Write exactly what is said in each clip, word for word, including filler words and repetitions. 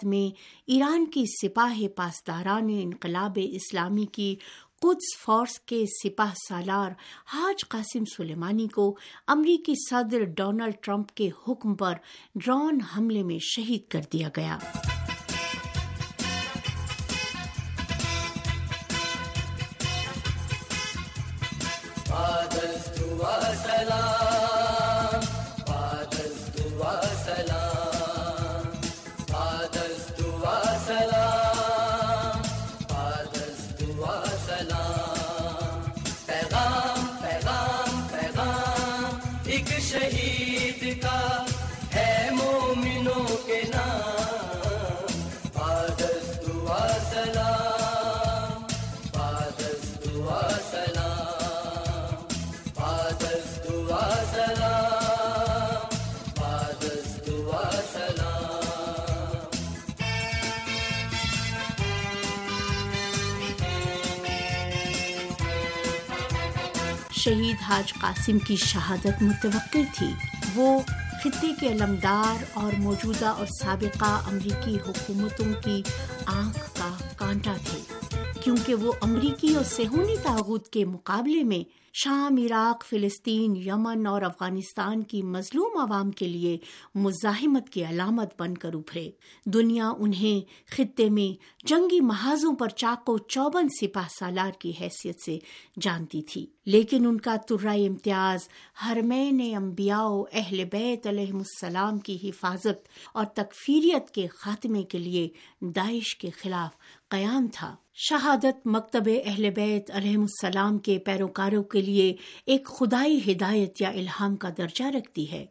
وقت میں ایران کی سپاہ پاسداران انقلاب اسلامی کی قدس فورس کے سپاہ سالار حاج قاسم سلیمانی کو امریکی صدر ڈونلڈ ٹرمپ کے حکم پر ڈرون حملے میں شہید کر دیا گیا۔ شہید کا ہے مومنوں کے نام، پادست و سلام، پادست و سلام، پادست و سلام، پادست و سلام۔ شہید حاج قاسم کی شہادت متوقع تھی۔ وہ خطے کے علمدار اور موجودہ اور سابقہ امریکی حکومتوں کی آنکھ کا کانٹا تھے، کیونکہ وہ امریکی اور صہیونی طاغوت کے مقابلے میں شام، عراق، فلسطین، یمن اور افغانستان کی مظلوم عوام کے لیے مزاحمت کی علامت بن کر ابھرے۔ دنیا انہیں خطے میں جنگی محاذوں پر چاق و چوبند سپاہ سالار کی حیثیت سے جانتی تھی، لیکن ان کا ترہ امتیاز حرمین انبیاء و اہل بیت علیہم السلام کی حفاظت اور تکفیریت کے خاتمے کے لیے داعش کے خلاف قیام تھا۔ شہادت مکتب اہل بیت علیہم السلام کے پیروکاروں کے لیے ایک خدائی ہدایت یا الہام کا درجہ رکھتی ہے۔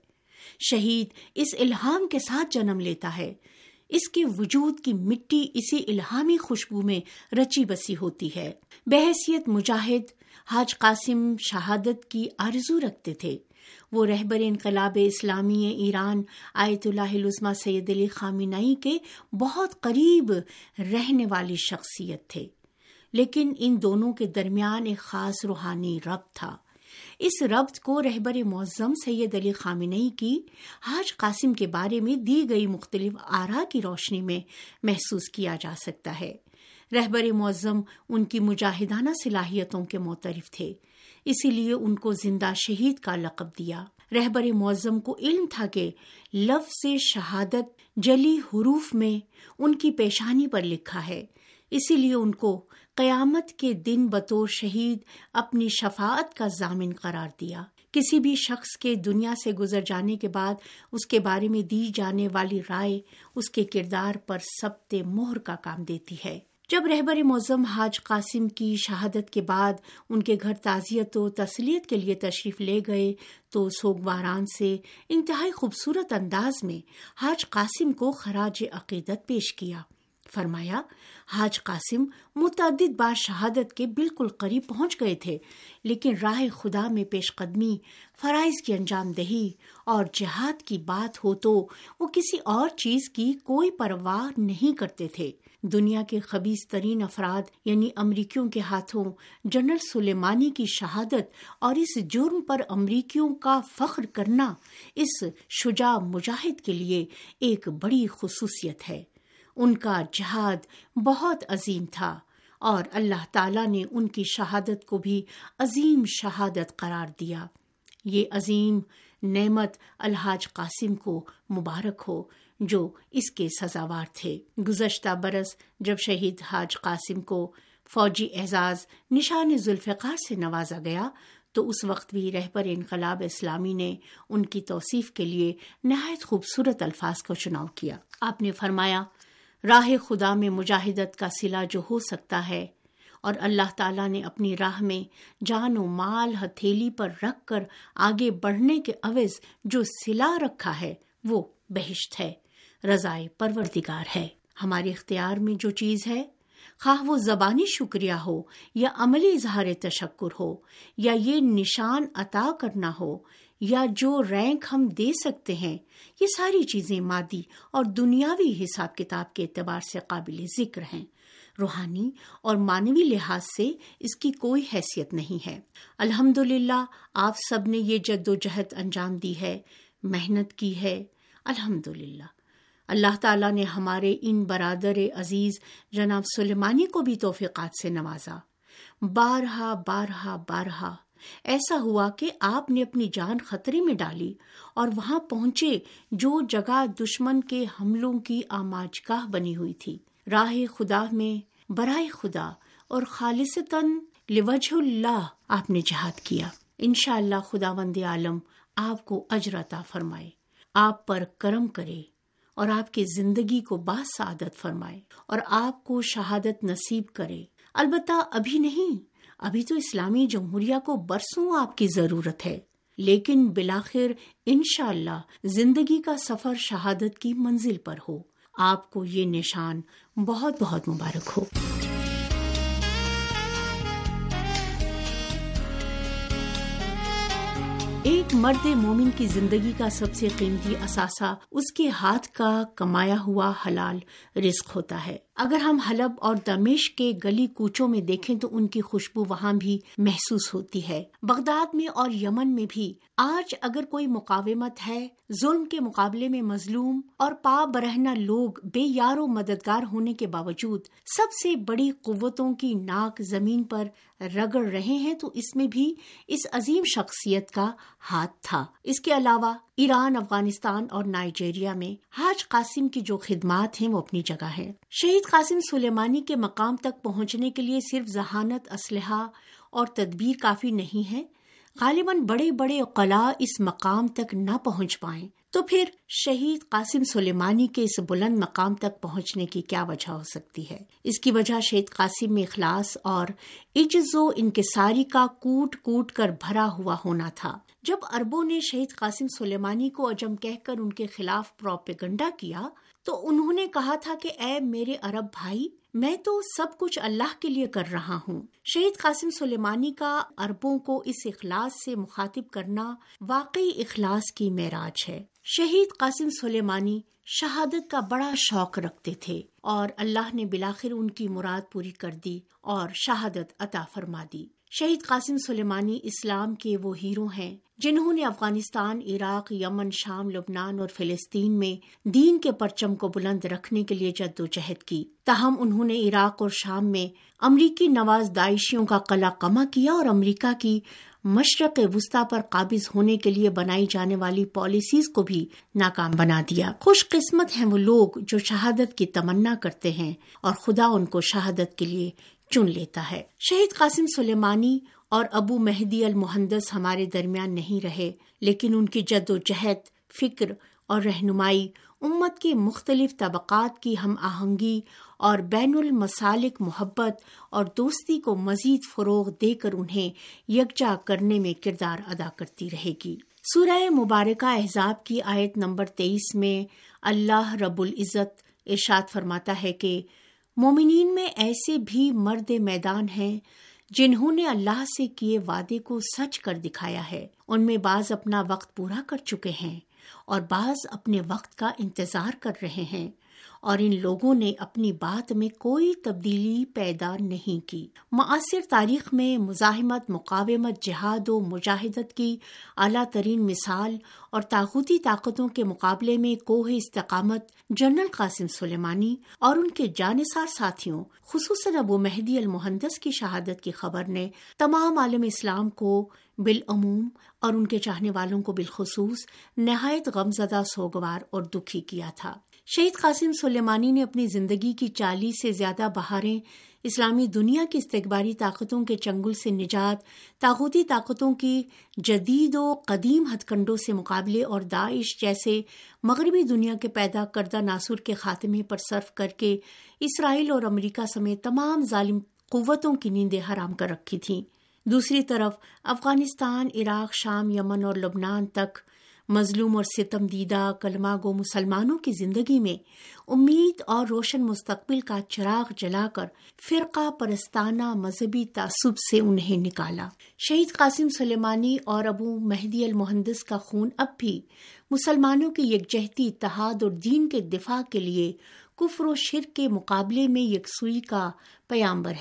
شہید اس الہام کے ساتھ جنم لیتا ہے، اس کے وجود کی مٹی اسی الہامی خوشبو میں رچی بسی ہوتی ہے۔ بحیثیت مجاہد حاج قاسم شہادت کی آرزو رکھتے تھے۔ وہ رہبر انقلاب اسلامی ایران آیت اللہ العظمیٰ سید علی خامنہئی کے بہت قریب رہنے والی شخصیت تھے، لیکن ان دونوں کے درمیان ایک خاص روحانی ربط تھا۔ اس ربط کو رہبر معظم سید علی خامنہئی کی حاج قاسم کے بارے میں دی گئی مختلف آراء کی روشنی میں محسوس کیا جا سکتا ہے۔ رہبر معظم ان کی مجاہدانہ صلاحیتوں کے معترف تھے، اسی لیے ان کو زندہ شہید کا لقب دیا۔ رہبر معظم کو علم تھا کہ لفظ شہادت جلی حروف میں ان کی پیشانی پر لکھا ہے، اسی لیے ان کو قیامت کے دن بطور شہید اپنی شفاعت کا ضامن قرار دیا۔ کسی بھی شخص کے دنیا سے گزر جانے کے بعد اس کے بارے میں دی جانے والی رائے اس کے کردار پر ثبت مہر کا کام دیتی ہے۔ جب رہبر معظم حاج قاسم کی شہادت کے بعد ان کے گھر تعزیت و تسلیت کے لیے تشریف لے گئے تو سوگواران سے انتہائی خوبصورت انداز میں حاج قاسم کو خراج عقیدت پیش کیا۔ فرمایا، حاج قاسم متعدد بار شہادت کے بالکل قریب پہنچ گئے تھے، لیکن راہ خدا میں پیش قدمی، فرائض کی انجام دہی اور جہاد کی بات ہو تو وہ کسی اور چیز کی کوئی پرواہ نہیں کرتے تھے۔ دنیا کے خبیث ترین افراد یعنی امریکیوں کے ہاتھوں جنرل سلیمانی کی شہادت اور اس جرم پر امریکیوں کا فخر کرنا اس شجاع مجاہد کے لیے ایک بڑی خصوصیت ہے۔ ان کا جہاد بہت عظیم تھا اور اللہ تعالیٰ نے ان کی شہادت کو بھی عظیم شہادت قرار دیا۔ یہ عظیم نعمت الحاج قاسم کو مبارک ہو جو اس کے سزاوار تھے۔ گزشتہ برس جب شہید حاج قاسم کو فوجی اعزاز نشان ذوالفقار سے نوازا گیا تو اس وقت بھی رہبر انقلاب اسلامی نے ان کی توصیف کے لیے نہایت خوبصورت الفاظ کا چناؤ کیا۔ آپ نے فرمایا، راہ خدا میں مجاہدت کا صلہ جو ہو سکتا ہے اور اللہ تعالیٰ نے اپنی راہ میں جان و مال ہتھیلی پر رکھ کر آگے بڑھنے کے عوض جو صلہ رکھا ہے وہ بہشت ہے، رضائے پروردگار ہے۔ ہمارے اختیار میں جو چیز ہے، خواہ وہ زبانی شکریہ ہو یا عملی اظہار تشکر ہو یا یہ نشان عطا کرنا ہو یا جو رینک ہم دے سکتے ہیں، یہ ساری چیزیں مادی اور دنیاوی حساب کتاب کے اعتبار سے قابل ذکر ہیں۔ روحانی اور معنوی لحاظ سے اس کی کوئی حیثیت نہیں ہے۔ الحمدللہ آپ سب نے یہ جد و جہد انجام دی ہے، محنت کی ہے، الحمدللہ۔ اللہ تعالیٰ نے ہمارے ان برادر عزیز جناب سلیمانی کو بھی توفیقات سے نوازا۔ بارہا بارہا بارہا ایسا ہوا کہ آپ نے اپنی جان خطرے میں ڈالی اور وہاں پہنچے جو جگہ دشمن کے حملوں کی آماج گاہ بنی ہوئی تھی۔ راہ خدا میں برائے خدا اور خالصتاً لوجہ اللہ آپ نے جہاد کیا۔ انشاءاللہ خداوند عالم آپ کو اجر عطا فرمائے، آپ پر کرم کرے اور آپ کی زندگی کو باسعادت فرمائے اور آپ کو شہادت نصیب کرے۔ البتہ ابھی نہیں، ابھی تو اسلامی جمہوریہ کو برسوں آپ کی ضرورت ہے، لیکن بالآخر انشاءاللہ زندگی کا سفر شہادت کی منزل پر ہو۔ آپ کو یہ نشان بہت بہت مبارک ہو۔ ایک مرد مومن کی زندگی کا سب سے قیمتی اثاثہ اس کے ہاتھ کا کمایا ہوا حلال رزق ہوتا ہے۔ اگر ہم حلب اور دمشق کے گلی کوچوں میں دیکھیں تو ان کی خوشبو وہاں بھی محسوس ہوتی ہے۔ بغداد میں اور یمن میں بھی آج اگر کوئی مقاومت ہے، ظلم کے مقابلے میں مظلوم اور پا برہنہ لوگ بے یار و مددگار ہونے کے باوجود سب سے بڑی قوتوں کی ناک زمین پر رگڑ رہے ہیں، تو اس میں بھی اس عظیم شخصیت کا ہاتھ تھا۔ اس کے علاوہ ایران، افغانستان اور نائجیریا میں حاج قاسم کی جو خدمات ہیں وہ اپنی جگہ ہے۔ شہید قاسم سلیمانی کے مقام تک پہنچنے کے لیے صرف ذہانت، اسلحہ اور تدبیر کافی نہیں ہے۔ غالباً بڑے بڑے عقلاء اس مقام تک نہ پہنچ پائیں، تو پھر شہید قاسم سلیمانی کے اس بلند مقام تک پہنچنے کی کیا وجہ ہو سکتی ہے؟ اس کی وجہ شہید قاسم میں اخلاص اور عجز و انکساری کا کوٹ کوٹ کر بھرا ہوا ہونا تھا۔ جب عربوں نے شہید قاسم سلیمانی کو عجم کہہ کر ان کے خلاف پروپیگنڈا کیا تو انہوں نے کہا تھا کہ اے میرے عرب بھائی، میں تو سب کچھ اللہ کے لیے کر رہا ہوں۔ شہید قاسم سلیمانی کا عربوں کو اس اخلاص سے مخاطب کرنا واقعی اخلاص کی معراج ہے۔ شہید قاسم سلیمانی شہادت کا بڑا شوق رکھتے تھے اور اللہ نے بالآخر ان کی مراد پوری کر دی اور شہادت عطا فرما دی۔ شہید قاسم سلیمانی اسلام کے وہ ہیرو ہیں جنہوں نے افغانستان، عراق، یمن، شام، لبنان اور فلسطین میں دین کے پرچم کو بلند رکھنے کے لیے جد و جہد کی۔ تاہم انہوں نے عراق اور شام میں امریکی نواز داعشیوں کا قلع قمع کیا اور امریکہ کی مشرق وسطیٰ پر قابض ہونے کے لیے بنائی جانے والی پالیسیز کو بھی ناکام بنا دیا۔ خوش قسمت ہیں وہ لوگ جو شہادت کی تمنا کرتے ہیں اور خدا ان کو شہادت کے لیے چن لیتا ہے۔ شہید قاسم سلیمانی اور ابو مہدی المہندس ہمارے درمیان نہیں رہے، لیکن ان کی جد و جہد، فکر اور رہنمائی امت کے مختلف طبقات کی ہم آہنگی اور بین المسالک محبت اور دوستی کو مزید فروغ دے کر انہیں یکجا کرنے میں کردار ادا کرتی رہے گی۔ سورہ مبارکہ احزاب کی آیت نمبر تیئیس میں اللہ رب العزت ارشاد فرماتا ہے کہ مومنین میں ایسے بھی مرد میدان ہیں جنہوں نے اللہ سے کیے وعدے کو سچ کر دکھایا ہے۔ ان میں بعض اپنا وقت پورا کر چکے ہیں اور بعض اپنے وقت کا انتظار کر رہے ہیں، اور ان لوگوں نے اپنی بات میں کوئی تبدیلی پیدا نہیں کی۔ معاصر تاریخ میں مزاحمت، مقاومت، جہاد و مجاہدت کی اعلیٰ ترین مثال اور طاغوتی طاقتوں کے مقابلے میں کوہ استقامت جنرل قاسم سلیمانی اور ان کے جانثار ساتھیوں، خصوصاً ابو مہدی المہندس کی شہادت کی خبر نے تمام عالم اسلام کو بالعموم اور ان کے چاہنے والوں کو بالخصوص نہایت غمزدہ، سوگوار اور دکھی کیا تھا۔ شہید قاسم سلیمانی نے اپنی زندگی کی چالیس سے زیادہ بہاریں اسلامی دنیا کی استکباری طاقتوں کے چنگل سے نجات، طاغوتی طاقتوں کی جدید و قدیم ہتھ کنڈوں سے مقابلے اور داعش جیسے مغربی دنیا کے پیدا کردہ ناسور کے خاتمے پر صرف کر کے اسرائیل اور امریکہ سمیت تمام ظالم قوتوں کی نیندیں حرام کر رکھی تھیں۔ دوسری طرف افغانستان، عراق، شام، یمن اور لبنان تک مظلوم اور ستم دیدہ کلمہ گو مسلمانوں کی زندگی میں امید اور روشن مستقبل کا چراغ جلا کر فرقہ پرستانہ مذہبی تعصب سے انہیں نکالا۔ شہید قاسم سلیمانی اور ابو مہدی المہندس کا خون اب بھی مسلمانوں کی یکجہتی، اتحاد اور دین کے دفاع کے لیے کفر و شرک کے مقابلے میں یکسوئی کا پیامبر ہے۔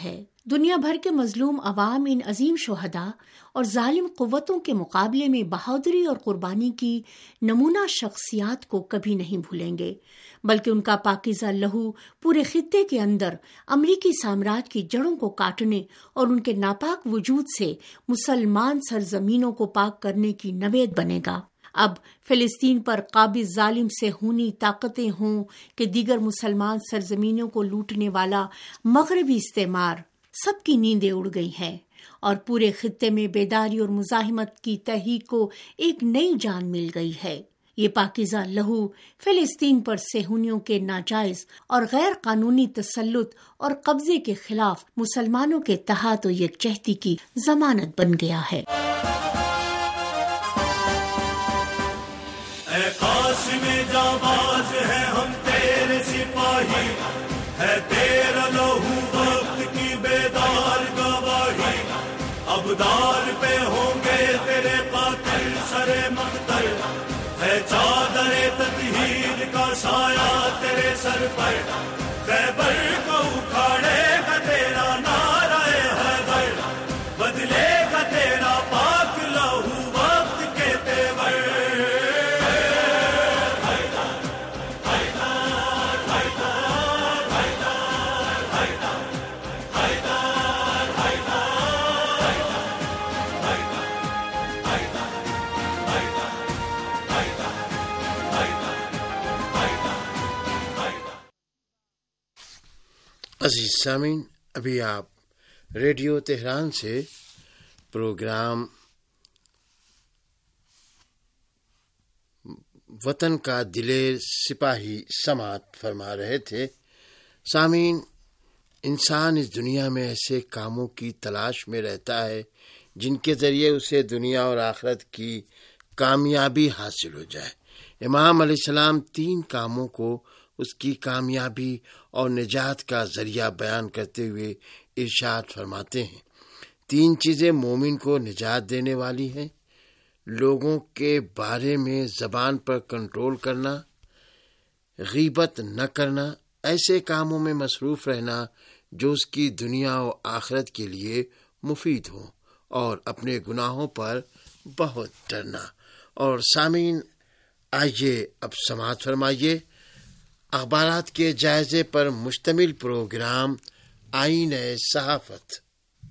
دنیا بھر کے مظلوم عوام ان عظیم شہداء اور ظالم قوتوں کے مقابلے میں بہادری اور قربانی کی نمونہ شخصیات کو کبھی نہیں بھولیں گے، بلکہ ان کا پاکیزہ لہو پورے خطے کے اندر امریکی سامراج کی جڑوں کو کاٹنے اور ان کے ناپاک وجود سے مسلمان سرزمینوں کو پاک کرنے کی نوید بنے گا۔ اب فلسطین پر قابض ظالم صہیونی طاقتیں ہوں کہ دیگر مسلمان سرزمینوں کو لوٹنے والا مغربی استعمار، سب کی نیندیں اڑ گئی ہیں اور پورے خطے میں بیداری اور مزاحمت کی تحریک کو ایک نئی جان مل گئی ہے۔ یہ پاکیزہ لہو فلسطین پر صہیونیوں کے ناجائز اور غیر قانونی تسلط اور قبضے کے خلاف مسلمانوں کے اتحاد و یکجہتی کی ضمانت بن گیا ہے۔ اے قاسم جانباز ہے ہم تیرے سپاہی، ہے تیرا لہو وقت کی بیدار گواہی، ابدار پہ ہوں گے تیرے قاتل سر مقتل، ہے چادر تطہیر کا سایہ تیرے سر پر، خیبر کو اکھاڑے گا تیرا نعرہ حیدر، بدلے گا تیرا پاک لہو وقت کے تیور۔ عزیز سامعین، ابھی آپ ریڈیو تہران سے پروگرام وطن کا دلیر سپاہی سماعت فرما رہے تھے۔ سامعین، انسان اس دنیا میں ایسے کاموں کی تلاش میں رہتا ہے جن کے ذریعے اسے دنیا اور آخرت کی کامیابی حاصل ہو جائے۔ امام علیہ السلام تین کاموں کو اس کی کامیابی اور نجات کا ذریعہ بیان کرتے ہوئے ارشاد فرماتے ہیں، تین چیزیں مومن کو نجات دینے والی ہیں: لوگوں کے بارے میں زبان پر کنٹرول کرنا، غیبت نہ کرنا، ایسے کاموں میں مصروف رہنا جو اس کی دنیا و آخرت کے لیے مفید ہوں، اور اپنے گناہوں پر بہت ڈرنا۔ اور سامعین، آئیے اب سماعت فرمائیے اخبارات کے جائزے پر مشتمل پروگرام آئین صحافت۔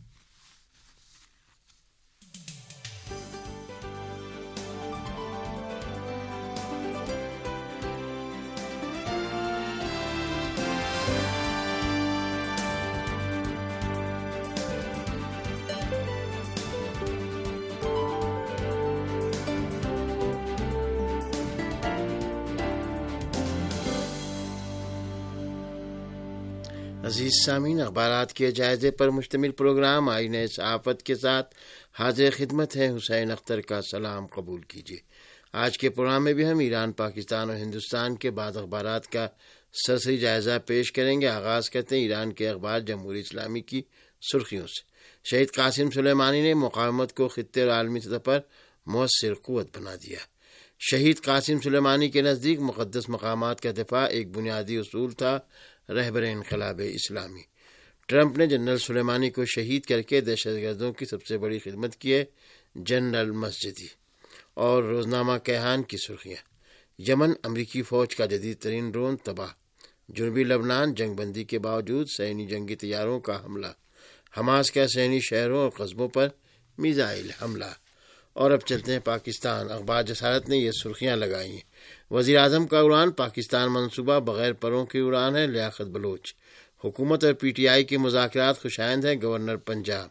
عزیز سامعین، اخبارات کے جائزے پر مشتمل پروگرام آئین صحافت کے ساتھ حاضر خدمت ہے۔ حسین اختر کا سلام قبول کیجیے۔ آج کے پروگرام میں بھی ہم ایران، پاکستان اور ہندوستان کے بعض اخبارات کا سرسری جائزہ پیش کریں گے۔ آغاز کرتے ہیں ایران کے اخبار جمہوری اسلامی کی سرخیوں سے۔ شہید قاسم سلیمانی نے مقاومت کو خطے اور عالمی سطح پر مؤثر قوت بنا دیا۔ شہید قاسم سلیمانی کے نزدیک مقدس مقامات کا دفاع ایک بنیادی اصول تھا رہبر انقلاب اسلامی۔ ٹرمپ نے جنرل سلیمانی کو شہید کر کے دہشت گردوں کی سب سے بڑی خدمت کی ہے۔ جنرل مسجدی اور روزنامہ کیہان کی سرخیاں: یمن، امریکی فوج کا جدید ترین ڈرون تباہ۔ جنوبی لبنان، جنگ بندی کے باوجود صہیونی جنگی طیاروں کا حملہ۔ حماس کا صہیونی شہروں اور قصبوں پر میزائل حملہ۔ اور اب چلتے ہیں پاکستان۔ اخبار جسارت نے یہ سرخیاں لگائی ہیں: وزیر اعظم کا اڑان، پاکستان منصوبہ بغیر پروں کی اڑان ہے۔ لیاقت بلوچ: حکومت اور پی ٹی آئی کے مذاکرات خوشائند ہیں۔ گورنر پنجاب: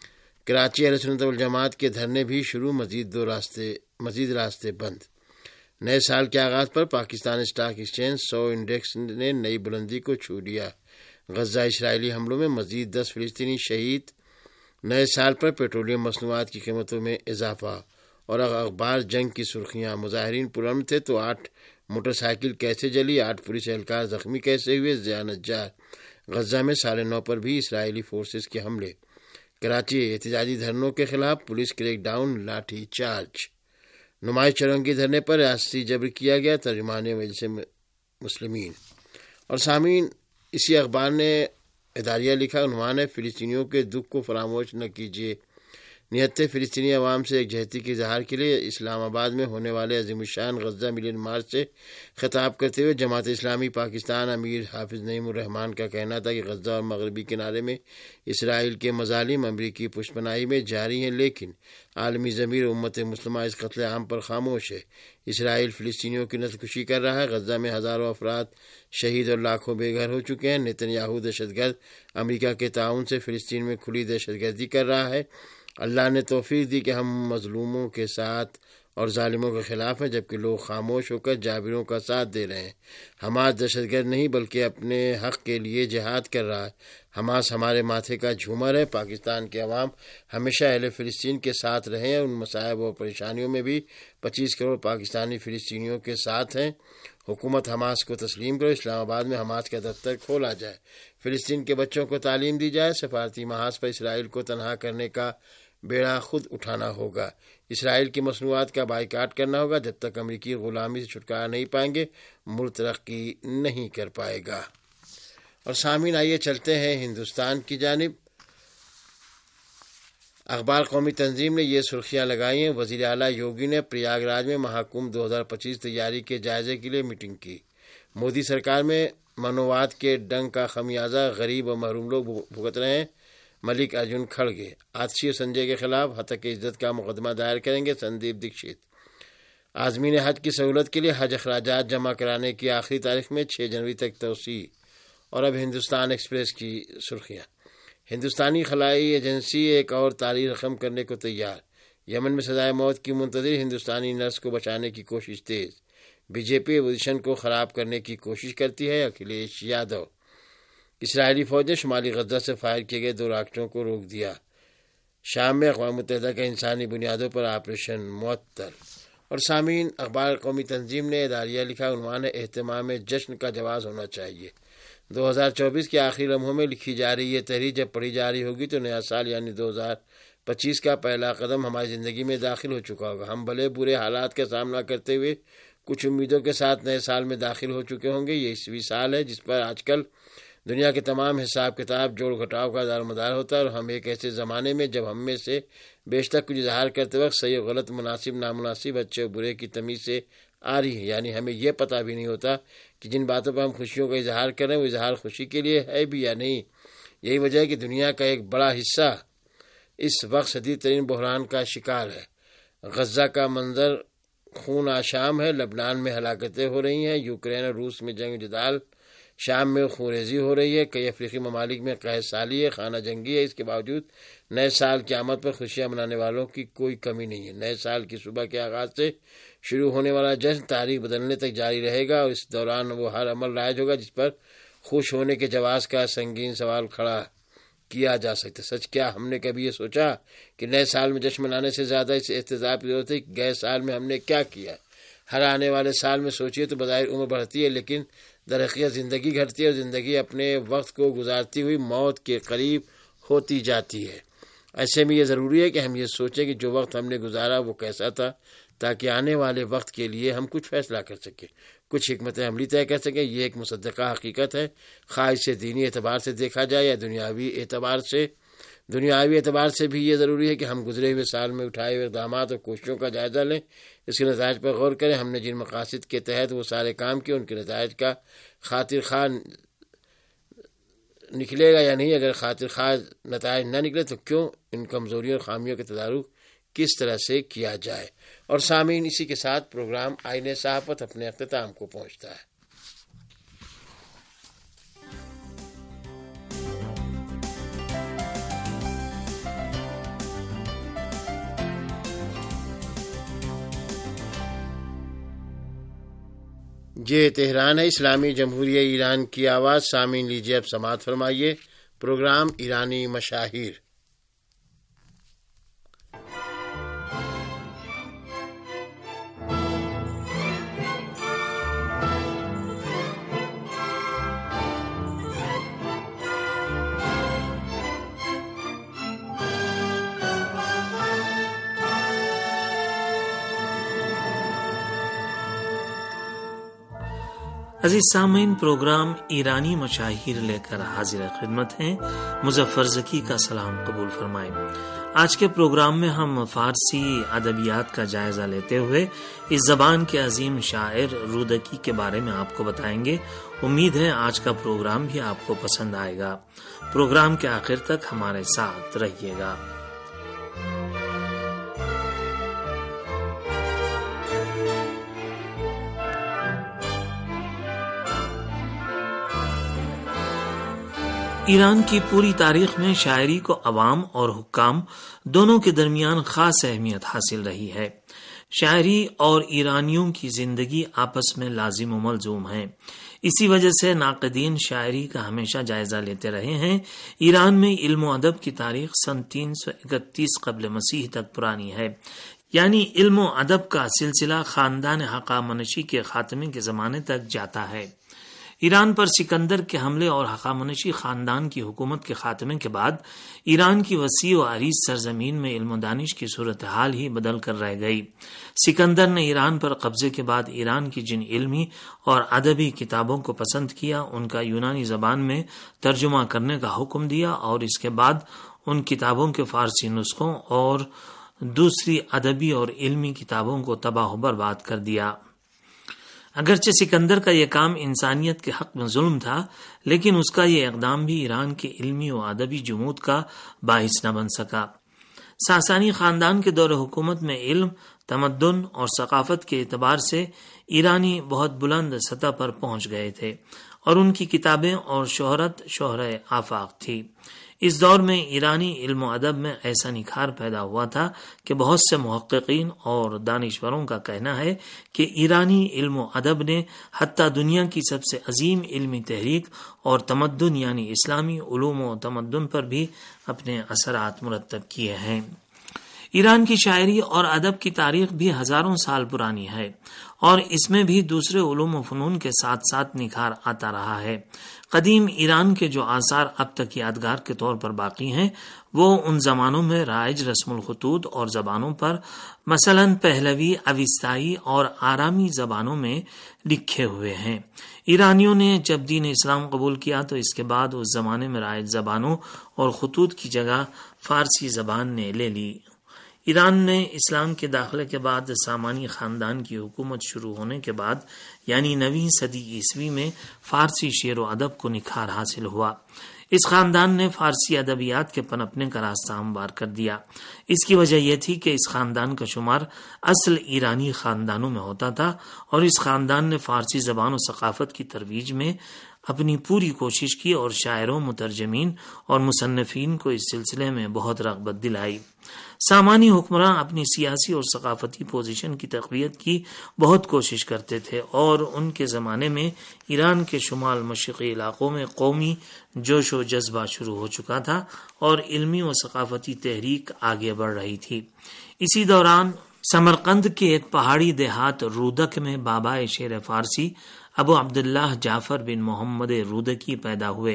کراچی اہل سنت والجماعت کے دھرنے بھی شروع، مزید دو راستے مزید راستے بند۔ نئے سال کے آغاز پر پاکستان اسٹاک ایکسچینج سو انڈیکس نے نئی بلندی کو چھو لیا۔ غزہ اسرائیلی حملوں میں مزید دس فلسطینی شہید۔ نئے سال پر پیٹرولیم مصنوعات کی قیمتوں میں اضافہ۔ اور اخبار جنگ کی سرخیاں: مظاہرین پرامن تھے تو آٹھ موٹر سائیکل کیسے جلی، آٹھ پولیس اہلکار زخمی کیسے ہوئے، ضیاء نجار۔ غزہ میں ساڑھے نو پر بھی اسرائیلی فورسز کے حملے۔ کراچی: احتجاجی دھرنوں کے خلاف police crackdown, lathi charge. Numaish Chowrangi دھرنے پر ریاستی جبر کیا گیا، ترجمان مجلس مسلمین۔ اور سامعین، اسی اخبار نے اداریہ لکھا، عنوان ہے فلسطینیوں کے دکھ کو فراموش نہ کیجیے۔ نہتے فلسطینی عوام سے یکجہتی کے اظہار کے لیے اسلام آباد میں ہونے والے عظیم الشان غزہ ملین مارچ سے خطاب کرتے ہوئے جماعت اسلامی پاکستان امیر حافظ نعیم الرحمان کا کہنا تھا کہ غزہ اور مغربی کنارے میں اسرائیل کے مظالم امریکی پشپناہی میں جاری ہیں، لیکن عالمی ضمیر امت مسلمہ اس قتل عام پر خاموش ہے۔ اسرائیل فلسطینیوں کی نسل کشی کر رہا ہے، غزہ میں ہزاروں افراد شہید اور لاکھوں بے گھر ہو چکے ہیں۔ نتنیاہو دہشت گرد امریکہ کے تعاون سے فلسطین میں کھلی دہشت گردی کر رہا ہے۔ اللہ نے توفیق دی کہ ہم مظلوموں کے ساتھ اور ظالموں کے خلاف ہیں، جبکہ لوگ خاموش ہو کر جابروں کا ساتھ دے رہے ہیں۔ حماس دہشت گرد نہیں بلکہ اپنے حق کے لیے جہاد کر رہا ہے۔ حماس ہمارے ماتھے کا جھومر ہے۔ پاکستان کے عوام ہمیشہ اہل فلسطین کے ساتھ رہے ہیں، ان مصائب اور پریشانیوں میں بھی پچیس کروڑ پاکستانی فلسطینیوں کے ساتھ ہیں۔ حکومت حماس کو تسلیم کرو، اسلام آباد میں حماس کا دفتر کھولا جائے، فلسطین کے بچوں کو تعلیم دی جائے، سفارتی محاذ پر اسرائیل کو تنہا کرنے کا بیڑا خود اٹھانا ہوگا، اسرائیل کی مصنوعات کا بائیکاٹ کرنا ہوگا۔ جب تک امریکی غلامی سے چھٹکارا نہیں پائیں گے ملک ترقی نہیں کر پائے گا۔ اور سامعین آئیے چلتے ہیں ہندوستان کی جانب۔ اخبار قومی تنظیم نے یہ سرخیاں لگائی ہیں، وزیر اعلیٰ یوگی نے پریاگ راج میں مہاکمبھ دو ہزار پچیس تیاری کے جائزے کے لیے میٹنگ کی۔ مودی سرکار میں منوواد کے ڈنگ کا خمیازہ غریب اور محروم لوگ بھگت رہے ہیں، ملک ارجن کھڑگے۔ آتشی اور سنجے کے خلاف ہتک عزت کا مقدمہ دائر کریں گے سندیپ دکشت۔ عازمین حج کی سہولت کے لیے حج اخراجات جمع کرانے کی آخری تاریخ میں چھ جنوری تک توسیع۔ اور اب ہندوستان ایکسپریس کی سرخیاں۔ ہندوستانی خلائی ایجنسی ایک اور تاریخ رقم کرنے کو تیار، یمن میں سزائے موت کی منتظر ہندوستانی نرس کو بچانے کی کوشش تیز، بی جے پی اپوزیشن کو خراب کرنے کی کوشش کرتی ہے، اکھلیش یادو۔ اسرائیلی فوج نے شمالی غزہ سے فائر کیے گئے دو راکٹوں کو روک دیا، شام میں اقوام متحدہ کا انسانی بنیادوں پر آپریشن معطل۔ اور سامعین، اخبار قومی تنظیم نے اداریہ لکھا، عنوان ہے اہتمام جشن کا جواز ہونا چاہیے۔ دو ہزار چوبیس کے آخری لمحوں میں لکھی جا رہی یہ تحریر جب پڑھی جا رہی ہوگی تو نیا سال یعنی دو ہزار پچیس کا پہلا قدم ہماری زندگی میں داخل ہو چکا ہوگا۔ ہم بھلے برے حالات کا سامنا کرتے ہوئے کچھ امیدوں کے ساتھ نئے سال میں داخل ہو چکے ہوں گے۔ یہ عیسوی سال ہے جس پر آج کل دنیا کے تمام حساب کتاب جوڑ گھٹاؤ کا دار مدار ہوتا ہے، اور ہم ایک ایسے زمانے میں جب ہم میں سے بیشتر کچھ اظہار کرتے وقت صحیح و غلط، مناسب نامناسب، اچھے و برے کی تمیز سے آ رہی ہے، یعنی ہمیں یہ پتہ بھی نہیں ہوتا کہ جن باتوں پر ہم خوشیوں کا اظہار کر رہے ہیں وہ اظہار خوشی کے لیے ہے بھی یا نہیں۔ یہی وجہ ہے کہ دنیا کا ایک بڑا حصہ اس وقت شدید ترین بحران کا شکار ہے۔ غزہ کا منظر خون آشام ہے، لبنان میں ہلاکتیں ہو رہی ہیں، یوکرین اور روس میں جنگ جدال، شام میں خونریزی ہو رہی ہے، کئی افریقی ممالک میں قحط سالی ہے، خانہ جنگی ہے۔ اس کے باوجود نئے سال کی آمد پر خوشیاں منانے والوں کی کوئی کمی نہیں ہے۔ نئے سال کی صبح کے آغاز سے شروع ہونے والا جشن تاریخ بدلنے تک جاری رہے گا، اور اس دوران وہ ہر عمل رائج ہوگا جس پر خوش ہونے کے جواز کا سنگین سوال کھڑا کیا جا سکتا ہے۔ سچ کیا ہم نے کبھی یہ سوچا کہ نئے سال میں جشن منانے سے زیادہ اس احتجاج کی ضرورت ہے کہ گئے سال میں ہم نے کیا کیا؟ ہر آنے والے سال میں سوچیے تو بظاہر عمر بڑھتی ہے، لیکن در حقیقت زندگی گھٹتی ہے، اور زندگی اپنے وقت کو گزارتی ہوئی موت کے قریب ہوتی جاتی ہے۔ ایسے میں یہ ضروری ہے کہ ہم یہ سوچیں کہ جو وقت ہم نے گزارا وہ کیسا تھا، تاکہ آنے والے وقت کے لیے ہم کچھ فیصلہ کر سکیں، کچھ حکمت عملی طے کر سکیں۔ یہ ایک مصدقہ حقیقت ہے، خواہ اسے دینی اعتبار سے دیکھا جائے یا دنیاوی اعتبار سے۔ دنیاوی اعتبار سے بھی یہ ضروری ہے کہ ہم گزرے ہوئے سال میں اٹھائے ہوئے اقدامات اور کوششوں کا جائزہ لیں، اس کے نتائج پر غور کریں۔ ہم نے جن مقاصد کے تحت وہ سارے کام کیے ان کے نتائج کا خاطر خواہ نکلے گا یا نہیں۔ اگر خاطر خواہ نتائج نہ نکلے تو کیوں؟ ان کمزوریوں اور خامیوں کے تدارک کس طرح سے کیا جائے؟ اور سامعین، اسی کے ساتھ پروگرام آئین صحافت اپنے اختتام کو پہنچتا ہے۔ یہ تہران ہے، اسلامی جمہوریہ ایران کی آواز۔ سامعین لیجیے اب سماعت فرمائیے پروگرام ایرانی مشاہیر۔ عزیز سامعین، پروگرام ایرانی مشاہیر لے کر حاضر خدمت ہیں۔ مظفر زکی کا سلام قبول فرمائیں۔ آج کے پروگرام میں ہم فارسی ادبیات کا جائزہ لیتے ہوئے اس زبان کے عظیم شاعر رودکی کے بارے میں آپ کو بتائیں گے۔ امید ہے آج کا پروگرام بھی آپ کو پسند آئے گا۔ پروگرام کے آخر تک ہمارے ساتھ رہیے گا۔ ایران کی پوری تاریخ میں شاعری کو عوام اور حکام دونوں کے درمیان خاص اہمیت حاصل رہی ہے۔ شاعری اور ایرانیوں کی زندگی آپس میں لازم و ملزوم ہیں۔ اسی وجہ سے ناقدین شاعری کا ہمیشہ جائزہ لیتے رہے ہیں۔ ایران میں علم و ادب کی تاریخ سن تین سو اکتیس قبل مسیح تک پرانی ہے، یعنی علم و ادب کا سلسلہ خاندان ہخامنشی کے خاتمے کے زمانے تک جاتا ہے۔ ایران پر سکندر کے حملے اور ہخامنشی خاندان کی حکومت کے خاتمے کے بعد ایران کی وسیع و عریض سرزمین میں علم و دانش کی صورتحال ہی بدل کر رہ گئی۔ سکندر نے ایران پر قبضے کے بعد ایران کی جن علمی اور ادبی کتابوں کو پسند کیا ان کا یونانی زبان میں ترجمہ کرنے کا حکم دیا، اور اس کے بعد ان کتابوں کے فارسی نسخوں اور دوسری ادبی اور علمی کتابوں کو تباہ و برباد کر دیا۔ اگرچہ سکندر کا یہ کام انسانیت کے حق میں ظلم تھا، لیکن اس کا یہ اقدام بھی ایران کے علمی و ادبی جمود کا باعث نہ بن سکا۔ ساسانی خاندان کے دور حکومت میں علم، تمدن اور ثقافت کے اعتبار سے ایرانی بہت بلند سطح پر پہنچ گئے تھے، اور ان کی کتابیں اور شہرت شہرۂ آفاق تھی۔ اس دور میں ایرانی علم و ادب میں ایسا نکھار پیدا ہوا تھا کہ بہت سے محققین اور دانشوروں کا کہنا ہے کہ ایرانی علم و ادب نے حتیٰ دنیا کی سب سے عظیم علمی تحریک اور تمدن یعنی اسلامی علوم و تمدن پر بھی اپنے اثرات مرتب کیے ہیں۔ ایران کی شاعری اور ادب کی تاریخ بھی ہزاروں سال پرانی ہے، اور اس میں بھی دوسرے علوم و فنون کے ساتھ ساتھ نکھار آتا رہا ہے۔ قدیم ایران کے جو آثار اب تک یادگار کے طور پر باقی ہیں وہ ان زمانوں میں رائج رسم الخطوط اور زبانوں پر، مثلاً پہلوی، اوستائی اور آرامی زبانوں میں لکھے ہوئے ہیں۔ ایرانیوں نے جب دین اسلام قبول کیا تو اس کے بعد اس زمانے میں رائج زبانوں اور خطوط کی جگہ فارسی زبان نے لے لی۔ ایران نے اسلام کے داخلے کے بعد سامانی خاندان کی حکومت شروع ہونے کے بعد یعنی نویں صدی عیسوی میں فارسی شعر و ادب کو نکھار حاصل ہوا۔ اس خاندان نے فارسی ادبیات کے پنپنے کا راستہ ہموار کر دیا۔ اس کی وجہ یہ تھی کہ اس خاندان کا شمار اصل ایرانی خاندانوں میں ہوتا تھا، اور اس خاندان نے فارسی زبان و ثقافت کی ترویج میں اپنی پوری کوشش کی اور شاعروں، مترجمین اور مصنفین کو اس سلسلے میں بہت رغبت دلائی۔ سامانی حکمراں اپنی سیاسی اور ثقافتی پوزیشن کی تقویت کی بہت کوشش کرتے تھے، اور ان کے زمانے میں ایران کے شمال مشرقی علاقوں میں قومی جوش و جذبہ شروع ہو چکا تھا اور علمی و ثقافتی تحریک آگے بڑھ رہی تھی۔ اسی دوران سمرقند کے ایک پہاڑی دیہات رودک میں بابا شعر فارسی ابو عبداللہ جعفر بن محمد رودکی پیدا ہوئے۔